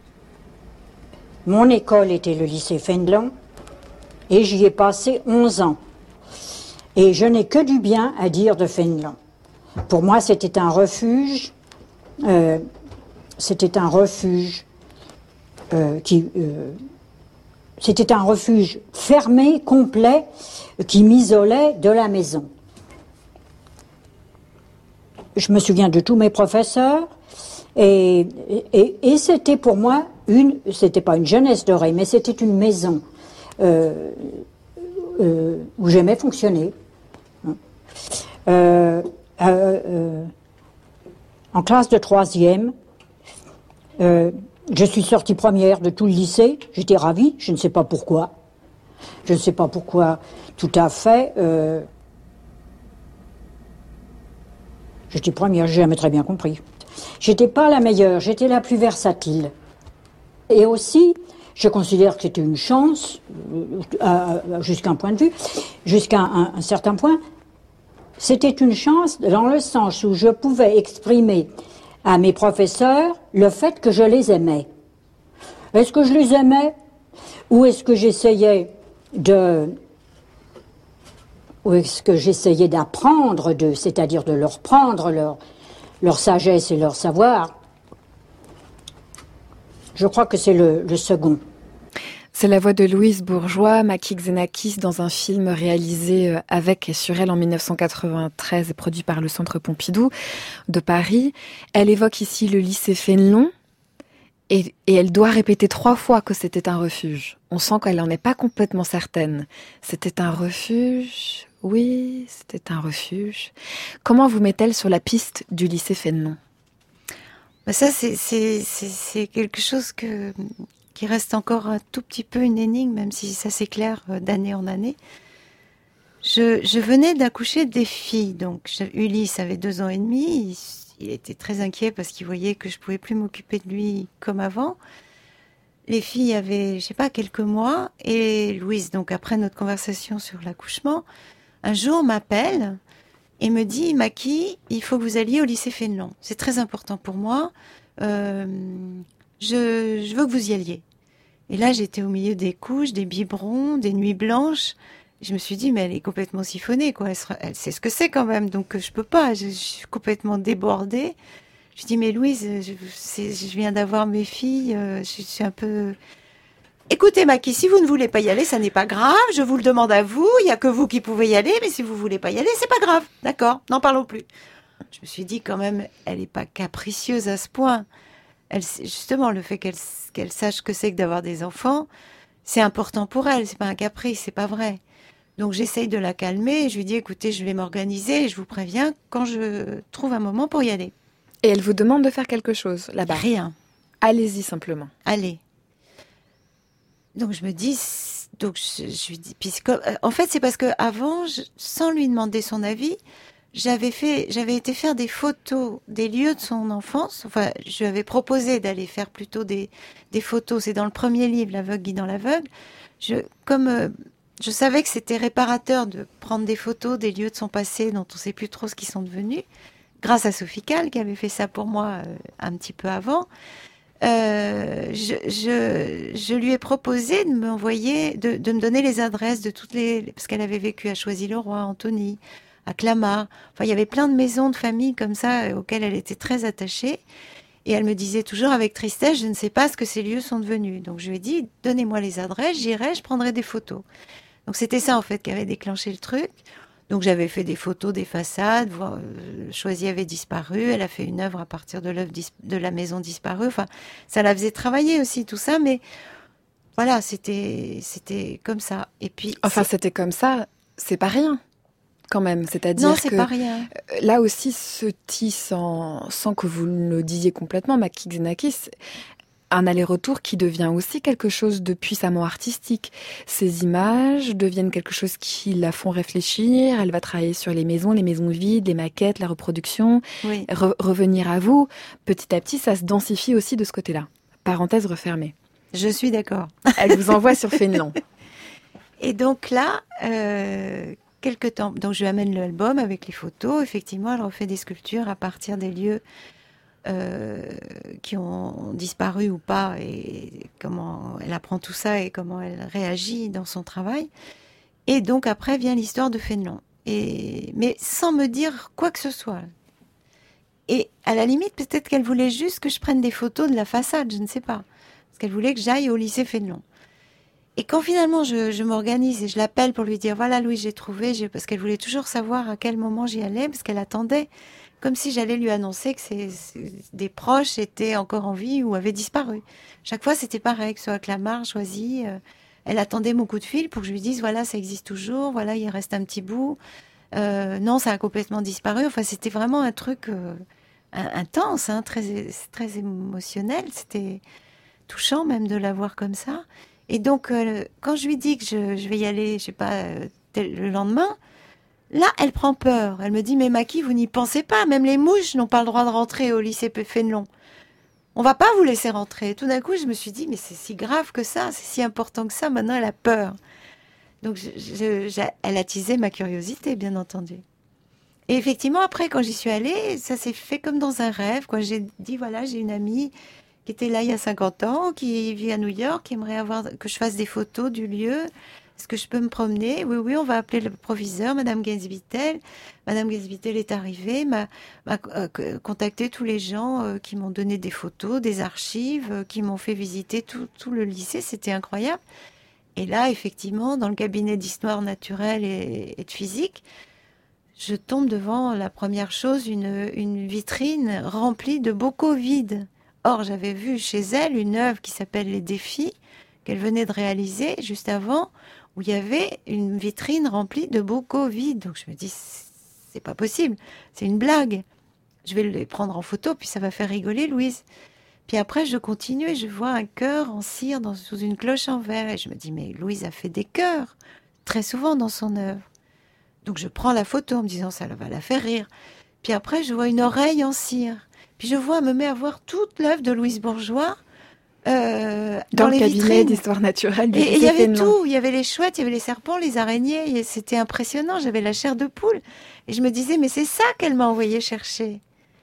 Mon école était le lycée Fénelon et j'y ai passé 11 ans. Et je n'ai que du bien à dire de Fénelon. Pour moi, c'était un refuge. C'était un refuge fermé, complet, qui m'isolait de la maison. Je me souviens de tous mes professeurs et c'était pour moi c'était pas une jeunesse dorée, mais c'était une maison où j'aimais fonctionner. En classe de 3e, je suis sortie première de tout le lycée. J'étais ravie, je ne sais pas pourquoi. Je ne sais pas pourquoi tout à fait. J'étais première, j'ai jamais très bien compris. J'étais pas la meilleure, j'étais la plus versatile. Et aussi, je considère que c'était une chance, jusqu'à un point de vue, jusqu'à un certain point. C'était une chance dans le sens où je pouvais exprimer à mes professeurs le fait que je les aimais. Est-ce que je les aimais ou est-ce que j'essayais d'apprendre d'eux, c'est-à-dire de leur prendre leur sagesse et leur savoir? Je crois que c'est le second. C'est la voix de Louise Bourgeois, Maki Xenakis, dans un film réalisé avec et sur elle en 1993 et produit par le Centre Pompidou de Paris. Elle évoque ici le lycée Fénelon et elle doit répéter 3 fois que c'était un refuge. On sent qu'elle n'en est pas complètement certaine. C'était un refuge? Oui, c'était un refuge. Comment vous met-elle sur la piste du lycée Fénelon? Ça, c'est quelque chose qui reste encore un tout petit peu une énigme, même si ça s'éclaire d'année en année. Je venais d'accoucher des filles, donc Ulysse avait 2 ans et demi, il était très inquiet parce qu'il voyait que je pouvais plus m'occuper de lui comme avant. Les filles avaient, je sais pas, quelques mois, et Louise, donc après notre conversation sur l'accouchement, un jour m'appelle et me dit « Maki, il faut que vous alliez au lycée Fénelon. C'est très important pour moi. Je veux que vous y alliez. » Et là, j'étais au milieu des couches, des biberons, des nuits blanches. Je me suis dit, mais elle est complètement siphonnée, quoi. Elle sait ce que c'est quand même, donc je peux pas. Je suis complètement débordée. Je dis, mais Louise, je viens d'avoir mes filles. Je suis un peu... Écoutez, Maki, si vous ne voulez pas y aller, ça n'est pas grave. Je vous le demande à vous. Il y a que vous qui pouvez y aller, mais si vous voulez pas y aller, c'est pas grave. D'accord, n'en parlons plus. Je me suis dit, quand même, elle est pas capricieuse à ce point. Justement, le fait qu'elle sache ce que c'est que d'avoir des enfants, c'est important pour elle. C'est pas un caprice, c'est pas vrai. Donc j'essaye de la calmer. Et je lui dis, écoutez, je vais m'organiser et je vous préviens quand je trouve un moment pour y aller. Et elle vous demande de faire quelque chose là-bas? Rien. Allez-y simplement. Allez. Donc je me dis, donc je lui dis, en fait c'est parce que avant, sans lui demander son avis, j'avais été faire des photos des lieux de son enfance. Enfin, je lui avais proposé d'aller faire plutôt des photos. C'est dans le premier livre, L'aveugle guidant l'aveugle. Je savais que c'était réparateur de prendre des photos des lieux de son passé dont on ne sait plus trop ce qu'ils sont devenus, grâce à Sophie Calle qui avait fait ça pour moi un petit peu avant. Je lui ai proposé de m'envoyer, de me donner les adresses de parce qu'elle avait vécu à Choisy-le-Roi, Antony, à Clamart. Enfin, il y avait plein de maisons de famille comme ça auxquelles elle était très attachée. Et elle me disait toujours avec tristesse, je ne sais pas ce que ces lieux sont devenus. Donc je lui ai dit, donnez-moi les adresses, j'irai, je prendrai des photos. Donc c'était ça en fait qui avait déclenché le truc. Donc j'avais fait des photos des façades, Choisy avait disparu, elle a fait une œuvre à partir de l'œuvre de la maison disparue. Enfin, ça la faisait travailler aussi tout ça, mais voilà, c'était comme ça. Et puis c'était comme ça, c'est pas rien quand même. C'est-à-dire non, c'est pas rien. Là aussi se tisse sans que vous le disiez complètement, Maki Xenakis, un aller-retour qui devient aussi quelque chose de puissamment artistique. Ces images deviennent quelque chose qui la font réfléchir. Elle va travailler sur les maisons vides, les maquettes, la reproduction. Oui. Revenir à vous. Petit à petit, ça se densifie aussi de ce côté-là. Parenthèse refermée. Je suis d'accord. Elle vous envoie sur Fénelon. Et donc là, quelque temps, donc je lui amène l'album avec les photos. Effectivement, elle refait des sculptures à partir des lieux qui ont disparu ou pas, et comment elle apprend tout ça et comment elle réagit dans son travail. Et donc après vient l'histoire de Fénelon, mais sans me dire quoi que ce soit. Et à la limite, peut-être qu'elle voulait juste que je prenne des photos de la façade, je ne sais pas, parce qu'elle voulait que j'aille au lycée Fénelon. Et quand finalement je m'organise et je l'appelle pour lui dire voilà Louis, j'ai trouvé, parce qu'elle voulait toujours savoir à quel moment j'y allais, parce qu'elle attendait comme si j'allais lui annoncer que des proches étaient encore en vie ou avaient disparu. Chaque fois, c'était pareil, que ce soit Clamart, Choisy, elle attendait mon coup de fil pour que je lui dise, voilà, ça existe toujours, voilà, il reste un petit bout. Non, ça a complètement disparu. Enfin, c'était vraiment un truc intense, hein, très émotionnel. C'était touchant même de la voir comme ça. Et donc, quand je lui dis que je vais y aller, je sais pas, le lendemain, là, elle prend peur. Elle me dit, mais Maki, vous n'y pensez pas. Même les mouches n'ont pas le droit de rentrer au lycée Fénelon. On va pas vous laisser rentrer. Tout d'un coup, je me suis dit, mais c'est si grave que ça, c'est si important que ça. Maintenant, elle a peur. Donc, elle a teasé ma curiosité, bien entendu. Et effectivement, après, quand j'y suis allée, ça s'est fait comme dans un rêve, quoi. J'ai dit, voilà, j'ai une amie qui était là il y a 50 ans, qui vit à New York, qui aimerait que je fasse des photos du lieu. Est-ce que je peux me promener ? Oui, on va appeler le proviseur, Madame Gainsbittel. Madame Gainsbittel est arrivée, m'a contacté tous les gens qui m'ont donné des photos, des archives, qui m'ont fait visiter tout le lycée. C'était incroyable. Et là, effectivement, dans le cabinet d'histoire naturelle et de physique, je tombe devant la première chose, une vitrine remplie de bocaux vides. Or, j'avais vu chez elle une œuvre qui s'appelle Les Défis, qu'elle venait de réaliser juste avant, où il y avait une vitrine remplie de bocaux vides. Donc je me dis, c'est pas possible, c'est une blague. Je vais les prendre en photo, puis ça va faire rigoler Louise. Puis après, je continue et je vois un cœur en cire sous une cloche en verre. Et je me dis, mais Louise a fait des cœurs, très souvent dans son œuvre. Donc je prends la photo en me disant, ça va la faire rire. Puis après, je vois une oreille en cire. Puis je me mets à voir toute l'œuvre de Louise Bourgeois dans le cabinet d'histoire naturelle du lycée Et il y avait Fénelon. tout, il y avait les chouettes, il y avait les serpents, les araignées, et c'était impressionnant, j'avais la chair de poule. Et je me disais, mais c'est ça qu'elle m'a envoyé chercher.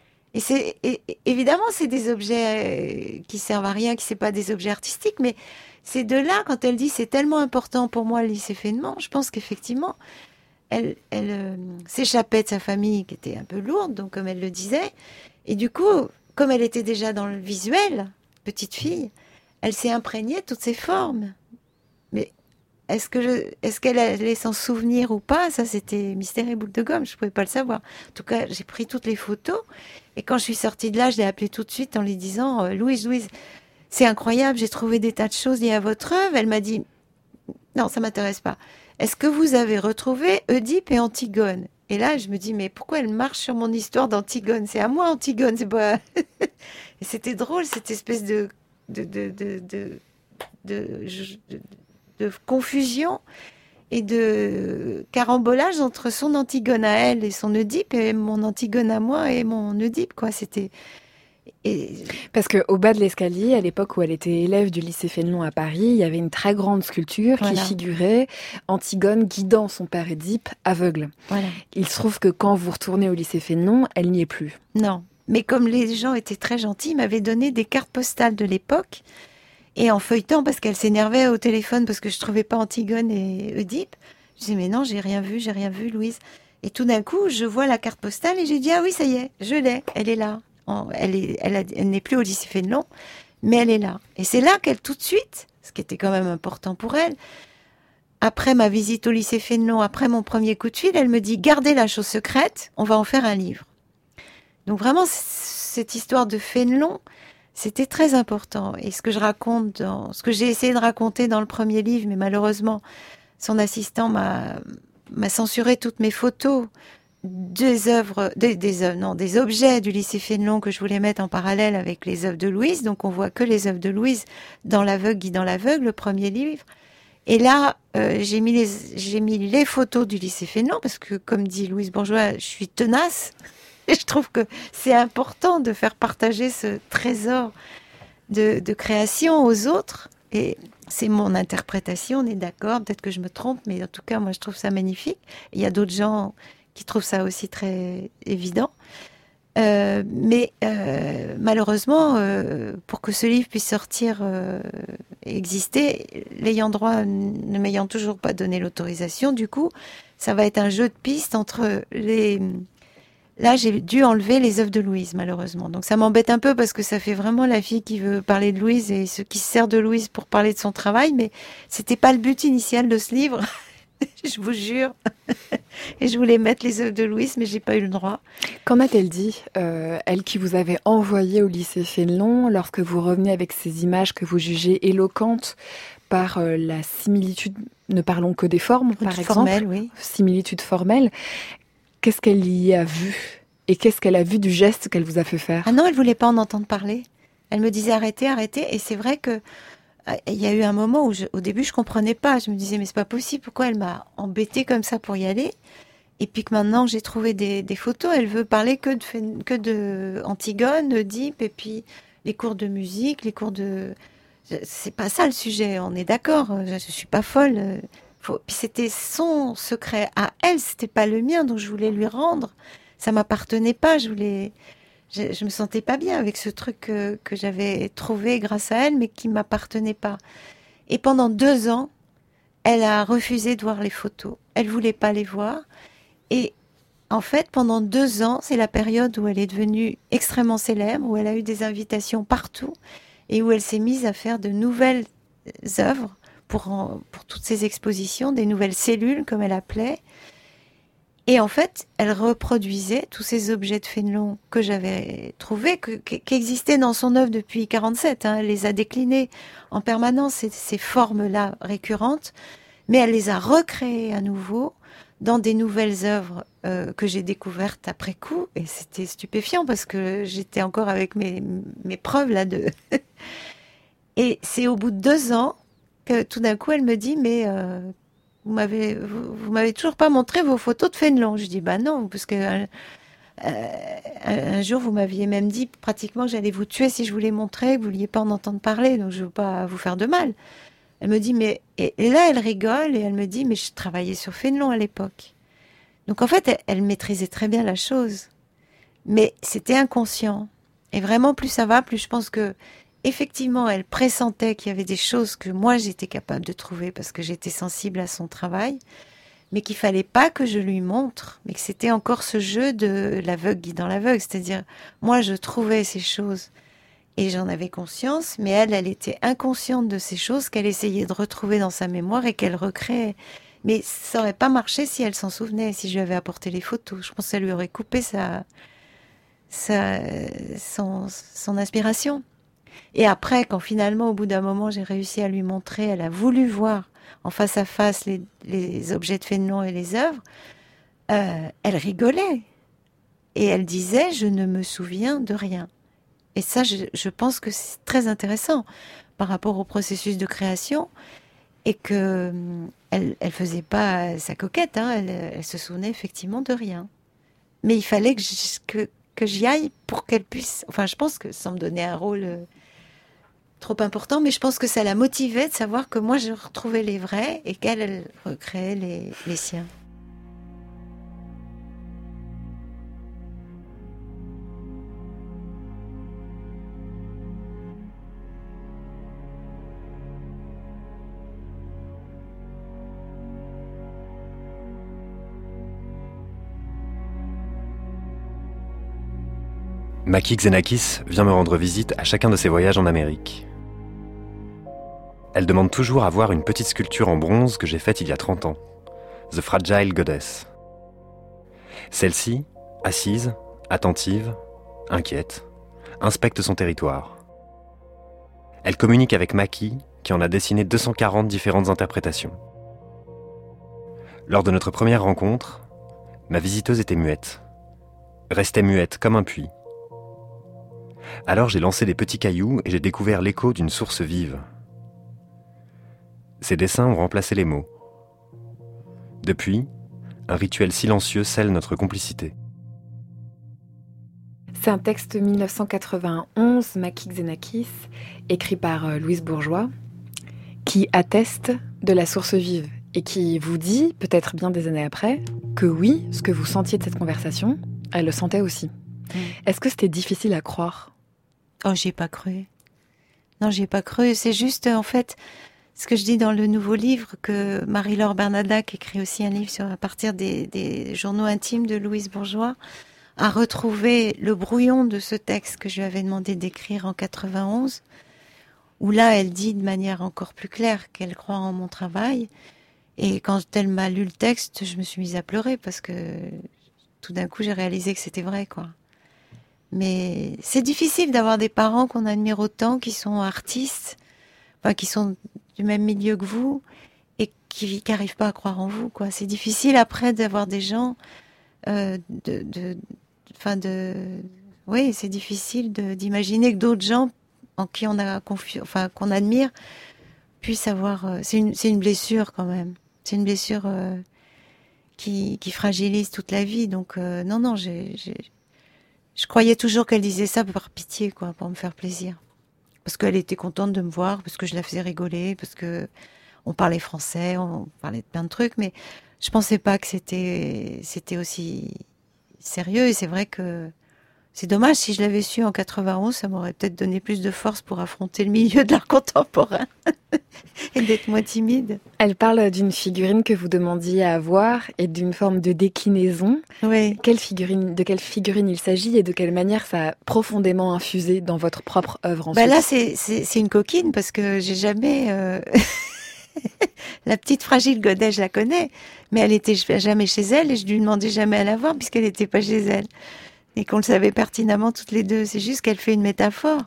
Évidemment, c'est des objets qui servent à rien, qui c'est pas des objets artistiques, mais c'est de là, quand elle dit c'est tellement important pour moi le lycée Fénelon, je pense qu'effectivement, elle s'échappait de sa famille qui était un peu lourde, donc comme elle le disait, et du coup, comme elle était déjà dans le visuel, petite fille, elle s'est imprégnée de toutes ces formes. Mais est-ce qu'elle allait s'en souvenir ou pas? Ça, c'était mystère et boule de gomme, je ne pouvais pas le savoir. En tout cas, j'ai pris toutes les photos, et quand je suis sortie de là, je l'ai appelée tout de suite en lui disant « Louise, c'est incroyable, j'ai trouvé des tas de choses liées à votre œuvre. » Elle m'a dit « Non, ça ne m'intéresse pas. Est-ce que vous avez retrouvé Oedipe et Antigone ?» Et là, je me dis, mais pourquoi elle marche sur mon histoire d'Antigone? C'est à moi, Antigone, c'est pas... Et c'était drôle, cette espèce de confusion et de carambolage entre son Antigone à elle et son Oedipe, et mon Antigone à moi et mon Oedipe, quoi. C'était... Parce qu'au bas de l'escalier, à l'époque où elle était élève du lycée Fénelon à Paris, il y avait une très grande sculpture qui figurait Antigone guidant son père Édipe aveugle. Voilà. Il se trouve que quand vous retournez au lycée Fénelon, elle n'y est plus. Non, mais comme les gens étaient très gentils, ils m'avaient donné des cartes postales de l'époque, et en feuilletant, parce qu'elle s'énervait au téléphone parce que je trouvais pas Antigone et Oedipe, je disais mais non, j'ai rien vu, Louise. Et tout d'un coup, je vois la carte postale et j'ai dit ah oui, ça y est, je l'ai, elle est là. Elle n'est plus au lycée Fénelon, mais elle est là. Et c'est là qu'elle, tout de suite, ce qui était quand même important pour elle, après ma visite au lycée Fénelon, après mon premier coup de fil, elle me dit « Gardez la chose secrète, on va en faire un livre ». Donc vraiment, cette histoire de Fénelon, c'était très important. Et ce que je raconte, ce que j'ai essayé de raconter dans le premier livre, mais malheureusement, son assistant m'a censuré toutes mes photos, des objets du lycée Fénelon que je voulais mettre en parallèle avec les œuvres de Louise. Donc on voit que les œuvres de Louise dans l'aveugle guidant l'aveugle, le premier livre. Et là, j'ai mis les photos du lycée Fénelon parce que, comme dit Louise Bourgeois, je suis tenace. Et je trouve que c'est important de faire partager ce trésor de création aux autres. Et c'est mon interprétation, on est d'accord. Peut-être que je me trompe, mais en tout cas, moi, je trouve ça magnifique. Il y a d'autres gens qui trouvent ça aussi très évident. Mais malheureusement, pour que ce livre puisse sortir et exister, l'ayant droit ne m'ayant toujours pas donné l'autorisation, du coup, ça va être un jeu de pistes entre les... Là, j'ai dû enlever les œuvres de Louise, malheureusement. Donc ça m'embête un peu parce que ça fait vraiment la fille qui veut parler de Louise et ce qui se sert de Louise pour parler de son travail, mais c'était pas le but initial de ce livre. Je vous jure. Et je voulais mettre les œuvres de Louise, mais j'ai pas eu le droit. Qu'en a-t-elle dit, elle qui vous avait envoyé au lycée Fénelon, lorsque vous revenez avec ces images que vous jugez éloquentes par la similitude, ne parlons que des formes, par exemple, formelle, oui. Similitude formelle, qu'est-ce qu'elle y a vu ? Et qu'est-ce qu'elle a vu du geste qu'elle vous a fait faire ? Ah non, elle voulait pas en entendre parler. Elle me disait arrêtez, arrêtez. Et c'est vrai que il y a eu un moment où au début je comprenais pas. Je me disais mais c'est pas possible. Pourquoi elle m'a embêtée comme ça pour y aller ? Et puis que maintenant j'ai trouvé des photos, elle veut parler que de Antigone, d'Oedipe, et puis les cours de musique, les cours de... C'est pas ça le sujet, on est d'accord. Je suis pas folle. Puis c'était son secret à elle, c'était pas le mien, donc je voulais lui rendre. Ça m'appartenait pas. Je me sentais pas bien avec ce truc que j'avais trouvé grâce à elle, mais qui m'appartenait pas. Et pendant 2 ans, elle a refusé de voir les photos. Elle voulait pas les voir. Et en fait, pendant 2 ans, c'est la période où elle est devenue extrêmement célèbre, où elle a eu des invitations partout et où elle s'est mise à faire de nouvelles œuvres pour toutes ces expositions, des nouvelles cellules, comme elle appelait. Et en fait, elle reproduisait tous ces objets de Fénelon que j'avais trouvés, qui existaient dans son œuvre depuis 1947. Elle les a déclinés en permanence, ces formes-là récurrentes, mais elle les a recréées à nouveau dans des nouvelles œuvres que j'ai découvertes après coup. Et c'était stupéfiant parce que j'étais encore avec mes preuves là de... Et c'est au bout de 2 ans que tout d'un coup, elle me dit « Mais... vous m'avez toujours pas montré vos photos de Fénelon. » Je dis bah non, parce que un jour vous m'aviez même dit pratiquement que j'allais vous tuer si je vous les montrais, que vous vouliez pas en entendre parler, donc je veux pas vous faire de mal. Elle me dit mais et là elle rigole et elle me dit mais je travaillais sur Fénelon à l'époque. Donc en fait elle maîtrisait très bien la chose, mais c'était inconscient. Et vraiment plus ça va, plus je pense que effectivement, elle pressentait qu'il y avait des choses que moi j'étais capable de trouver parce que j'étais sensible à son travail, mais qu'il fallait pas que je lui montre, mais que c'était encore ce jeu de l'aveugle guidant l'aveugle, c'est-à-dire moi je trouvais ces choses et j'en avais conscience, mais elle était inconsciente de ces choses qu'elle essayait de retrouver dans sa mémoire et qu'elle recréait. Mais ça aurait pas marché si elle s'en souvenait, si je lui avais apporté les photos. Je pense que ça lui aurait coupé son inspiration. Et après, quand finalement, au bout d'un moment, j'ai réussi à lui montrer, elle a voulu voir en face à face les objets de Fénelon et les œuvres, elle rigolait. Et elle disait, je ne me souviens de rien. Et ça, je pense que c'est très intéressant par rapport au processus de création et que elle faisait pas sa coquette, elle se souvenait effectivement de rien. Mais il fallait que j'y aille pour qu'elle puisse... Enfin, je pense que sans me donner un rôle... trop important, mais je pense que ça la motivait de savoir que moi je retrouvais les vrais et qu'elle elle recréait les siens. Maki Xenakis vient me rendre visite à chacun de ses voyages en Amérique. Elle demande toujours à voir une petite sculpture en bronze que j'ai faite il y a 30 ans, The Fragile Goddess. Celle-ci, assise, attentive, inquiète, inspecte son territoire. Elle communique avec Maki, qui en a dessiné 240 différentes interprétations. Lors de notre première rencontre, ma visiteuse était muette, restait muette comme un puits. Alors j'ai lancé des petits cailloux et j'ai découvert l'écho d'une source vive. Ces dessins ont remplacé les mots. Depuis, un rituel silencieux scelle notre complicité. C'est un texte 1991, Maki Xenakis, écrit par Louise Bourgeois, qui atteste de la source vive et qui vous dit, peut-être bien des années après, que oui, ce que vous sentiez de cette conversation, elle le sentait aussi. Est-ce que c'était difficile à croire ? Oh, j'y ai pas cru. Non, j'y ai pas cru. C'est juste, en fait, ce que je dis dans le nouveau livre, que Marie-Laure Bernadac écrit aussi un livre à partir des journaux intimes de Louise Bourgeois, a retrouvé le brouillon de ce texte que je lui avais demandé d'écrire en 91, où là, elle dit de manière encore plus claire qu'elle croit en mon travail, Et quand elle m'a lu le texte, je me suis mise à pleurer parce que tout d'un coup, j'ai réalisé que c'était vrai, quoi. Mais c'est difficile d'avoir des parents qu'on admire autant, qui sont artistes, enfin, qui sont du même milieu que vous, et qui n'arrivent pas à croire en vous, quoi. C'est difficile après d'avoir des gens, oui, c'est difficile d'imaginer que d'autres gens en qui on a enfin, qu'on admire, puissent avoir. C'est une blessure quand même. C'est une blessure qui fragilise toute la vie. Donc non, je croyais toujours qu'elle disait ça par pitié, quoi, pour me faire plaisir. Parce qu'elle était contente de me voir, parce que je la faisais rigoler, parce que on parlait français, on parlait de plein de trucs, mais je pensais pas que c'était aussi sérieux. Et c'est vrai que c'est dommage, si je l'avais su en 91, ça m'aurait peut-être donné plus de force pour affronter le milieu de l'art contemporain et d'être moins timide. Elle parle d'une figurine que vous demandiez à avoir et d'une forme de déclinaison. Oui. De quelle figurine il s'agit et de quelle manière ça a profondément infusé dans votre propre œuvre ensuite? Là, c'est une coquine parce que j'ai jamais... La petite fragile Godet, je la connais, mais elle était jamais chez elle et je lui demandais jamais à la voir puisqu'elle n'était pas chez elle. Et qu'on le savait pertinemment toutes les deux. C'est juste qu'elle fait une métaphore.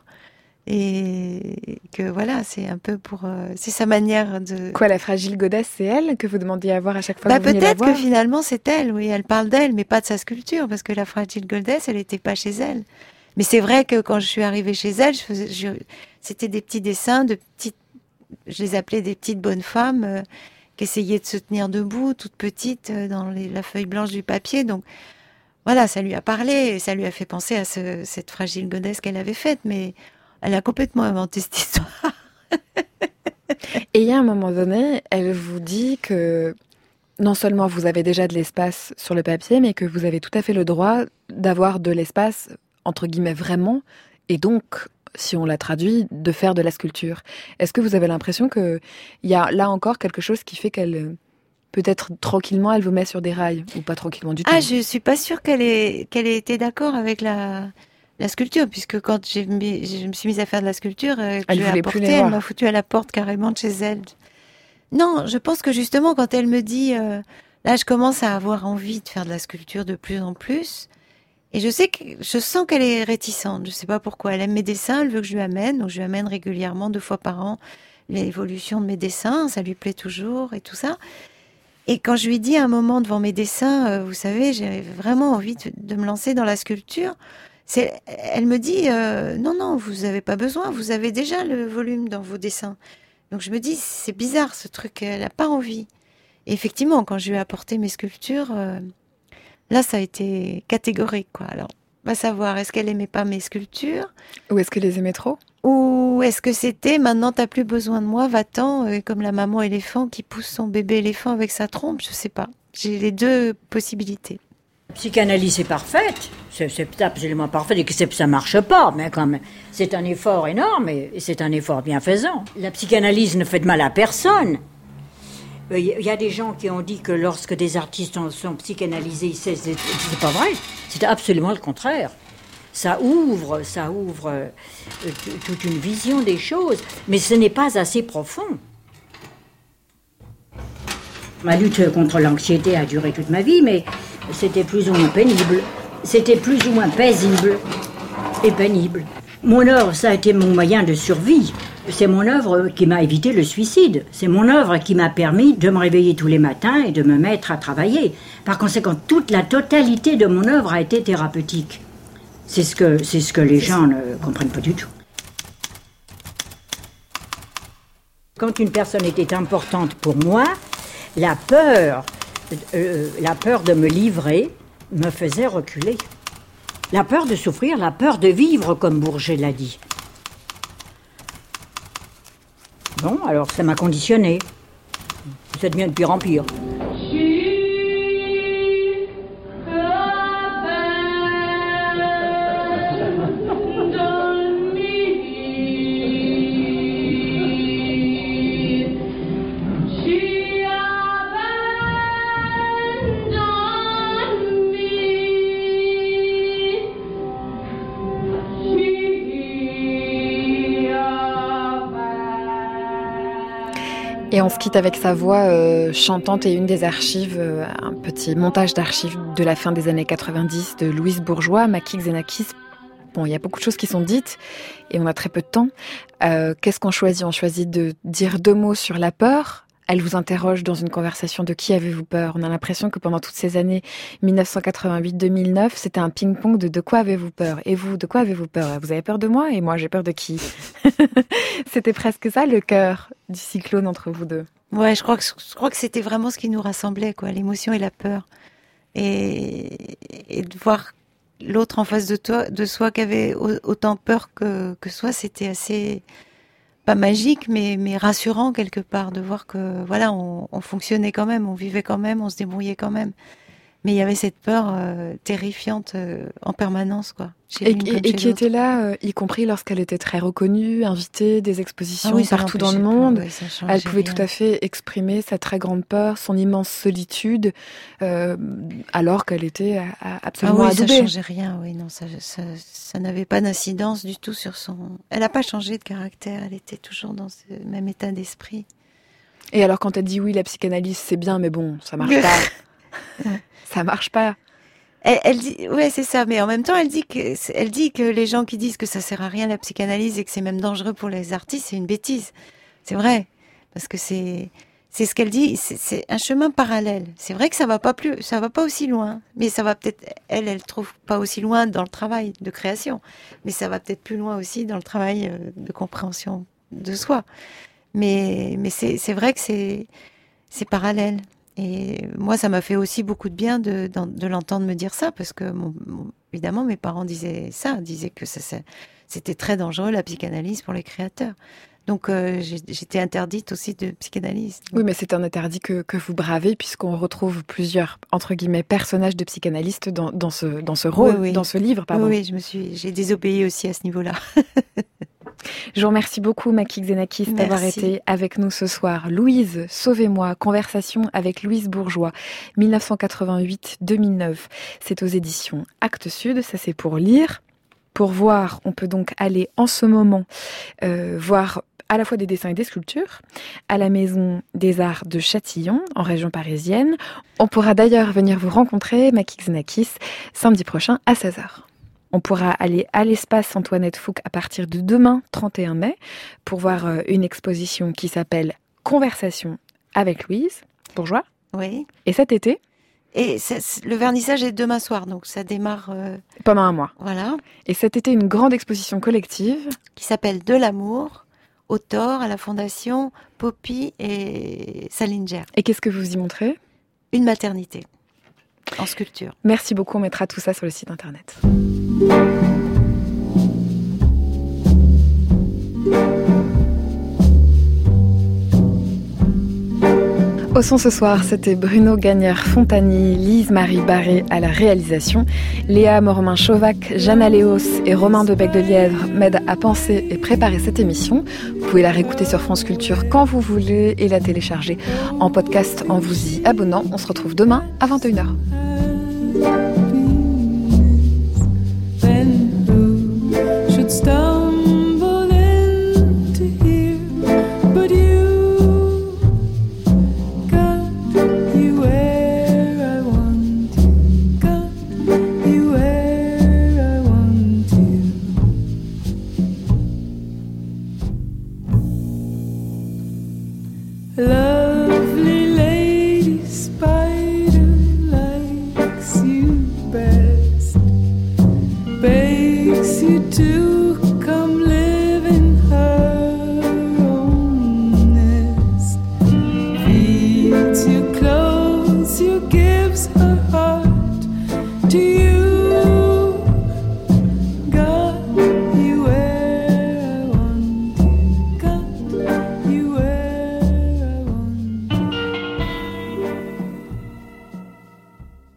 Et que voilà, c'est un peu pour... c'est sa manière de... Quoi, la fragile godasse, c'est elle que vous demandiez à voir à chaque fois que vous veniez la peut-être voir? que finalement c'est elle, oui. Elle parle d'elle, mais pas de sa sculpture, parce que la fragile godasse, elle n'était pas chez elle. Mais c'est vrai que quand je suis arrivée chez elle, c'était des petits dessins de petites... Je les appelais des petites bonnes femmes qui essayaient de se tenir debout, toutes petites, dans la feuille blanche du papier. Donc voilà, ça lui a parlé, et ça lui a fait penser à cette fragile godasse qu'elle avait faite, mais elle a complètement inventé cette histoire. Et il y a un moment donné, elle vous dit que non seulement vous avez déjà de l'espace sur le papier, mais que vous avez tout à fait le droit d'avoir de l'espace, entre guillemets, vraiment, et donc, si on la traduit, de faire de la sculpture. Est-ce que vous avez l'impression qu'il y a là encore quelque chose qui fait qu'elle... Peut-être tranquillement, elle vous met sur des rails, ou pas tranquillement du tout. Ah, je suis pas sûre qu'elle ait été d'accord avec la sculpture, puisque quand je me suis mise à faire de la sculpture, elle m'a foutu à la porte carrément de chez elle. Non, je pense que justement, quand elle me dit, là, je commence à avoir envie de faire de la sculpture de plus en plus, et je sens qu'elle est réticente. Je sais pas pourquoi. Elle aime mes dessins, elle veut que je lui amène, donc je lui amène régulièrement 2 fois par an l'évolution de mes dessins. Ça lui plaît toujours et tout ça. Et quand je lui dis à un moment devant mes dessins, vous savez, j'ai vraiment envie de me lancer dans la sculpture, elle me dit non, vous n'avez pas besoin, vous avez déjà le volume dans vos dessins. Donc je me dis, c'est bizarre ce truc, elle n'a pas envie. Et effectivement, quand je lui ai apporté mes sculptures, là ça a été catégorique, quoi. Alors, on va savoir, est-ce qu'elle aimait pas mes sculptures? Ou est-ce qu'elle les aimait trop? Ou est-ce que c'était, maintenant t'as plus besoin de moi, va-t'en, comme la maman éléphant qui pousse son bébé éléphant avec sa trompe, je sais pas. J'ai les 2 possibilités. La psychanalyse est parfaite, c'est absolument parfait, et que ça marche pas, mais quand même, c'est un effort énorme, et c'est un effort bienfaisant. La psychanalyse ne fait de mal à personne. Il y a des gens qui ont dit que lorsque des artistes sont psychanalysés, c'est pas vrai, c'est absolument le contraire. Ça ouvre toute une vision des choses, mais ce n'est pas assez profond. Ma lutte contre l'anxiété a duré toute ma vie, mais c'était plus ou moins pénible. C'était plus ou moins paisible et pénible. Mon œuvre, ça a été mon moyen de survie. C'est mon œuvre qui m'a évité le suicide. C'est mon œuvre qui m'a permis de me réveiller tous les matins et de me mettre à travailler. Par conséquent, toute la totalité de mon œuvre a été thérapeutique. C'est ce que les gens ne comprennent pas du tout. Quand une personne était importante pour moi, la peur de me livrer me faisait reculer. La peur de souffrir, la peur de vivre, comme Bourget l'a dit. Bon, alors ça m'a conditionné. Ça devient de pire en pire. Et on se quitte avec sa voix chantante et une des archives, un petit montage d'archives de la fin des années 90 de Louise Bourgeois, Makik Xenakis. Bon, il y a beaucoup de choses qui sont dites et on a très peu de temps. Qu'est-ce qu'on choisit ? On choisit de dire 2 mots sur la peur. Elle vous interroge dans une conversation de qui avez-vous peur ? On a l'impression que pendant toutes ces années 1988-2009, c'était un ping-pong de quoi avez-vous peur ? Et vous, de quoi avez-vous peur ? Vous avez peur de moi ? Et moi, j'ai peur de qui ? C'était presque ça le cœur du cyclone entre vous deux. Ouais, je crois que c'était vraiment ce qui nous rassemblait, quoi, l'émotion et la peur. Et de voir l'autre en face de soi qui avait autant peur que soi, c'était assez... pas magique, mais rassurant quelque part, de voir que voilà, on fonctionnait quand même, on vivait quand même, on se débrouillait quand même. Mais il y avait cette peur terrifiante en permanence, quoi. Et qui était là, y compris lorsqu'elle était très reconnue, invitée, des expositions partout dans le monde. Elle pouvait tout à fait exprimer sa très grande peur, son immense solitude, alors qu'elle était absolument adoubée. Ça changeait rien, oui, non, ça n'avait pas d'incidence du tout sur son... Elle n'a pas changé de caractère, elle était toujours dans ce même état d'esprit. Et alors quand elle dit oui, la psychanalyse c'est bien, mais bon, ça marche pas. Ça marche pas. Elle dit, ouais, c'est ça. Mais en même temps, elle dit que les gens qui disent que ça sert à rien la psychanalyse et que c'est même dangereux pour les artistes, c'est une bêtise. C'est vrai, parce que c'est ce qu'elle dit. C'est un chemin parallèle. C'est vrai que ça va pas aussi loin, mais ça va peut-être. Elle trouve pas aussi loin dans le travail de création, mais ça va peut-être plus loin aussi dans le travail de compréhension de soi. Mais c'est vrai que c'est parallèle. Et moi, ça m'a fait aussi beaucoup de bien de l'entendre me dire ça, parce que, évidemment, mes parents disaient que c'était très dangereux, la psychanalyse, pour les créateurs. Donc, j'étais interdite aussi de psychanalyse. Oui, mais c'est un interdit que vous bravez, puisqu'on retrouve plusieurs, entre guillemets, personnages de psychanalystes dans ce rôle, oui. Dans ce livre, pardon. Oui, j'ai désobéi aussi à ce niveau-là. Je vous remercie beaucoup, Makik Xenakis, d'avoir été avec nous ce soir. Louise, Sauvez-moi, conversation avec Louise Bourgeois, 1988-2009. C'est aux éditions Actes Sud, ça c'est pour lire. Pour voir, on peut donc aller en ce moment voir à la fois des dessins et des sculptures à la Maison des Arts de Châtillon, en région parisienne. On pourra d'ailleurs venir vous rencontrer, Makik Xenakis, samedi prochain à 16h. On pourra aller à l'espace Antoinette Fouque à partir de demain, 31 mai, pour voir une exposition qui s'appelle Conversation avec Louise Bourgeois. Oui. Et cet été ? Et le vernissage est demain soir, donc ça démarre... pendant un mois. Voilà. Et cet été, une grande exposition collective. Qui s'appelle De l'amour, au Thor, à la Fondation Poppy et Salinger. Et qu'est-ce que vous y montrez ? Une maternité. En sculpture. Merci beaucoup, on mettra tout ça sur le site internet. Au son ce soir, c'était Bruno Gagnère-Fontani, Lise-Marie Barré à la réalisation, Léa Mormin-Chauvac, Jeanne Léos et Romain de Bec-de-Lièvre m'aident à penser et préparer cette émission. Vous pouvez la réécouter sur France Culture quand vous voulez et la télécharger en podcast en vous y abonnant. On se retrouve demain à 21h.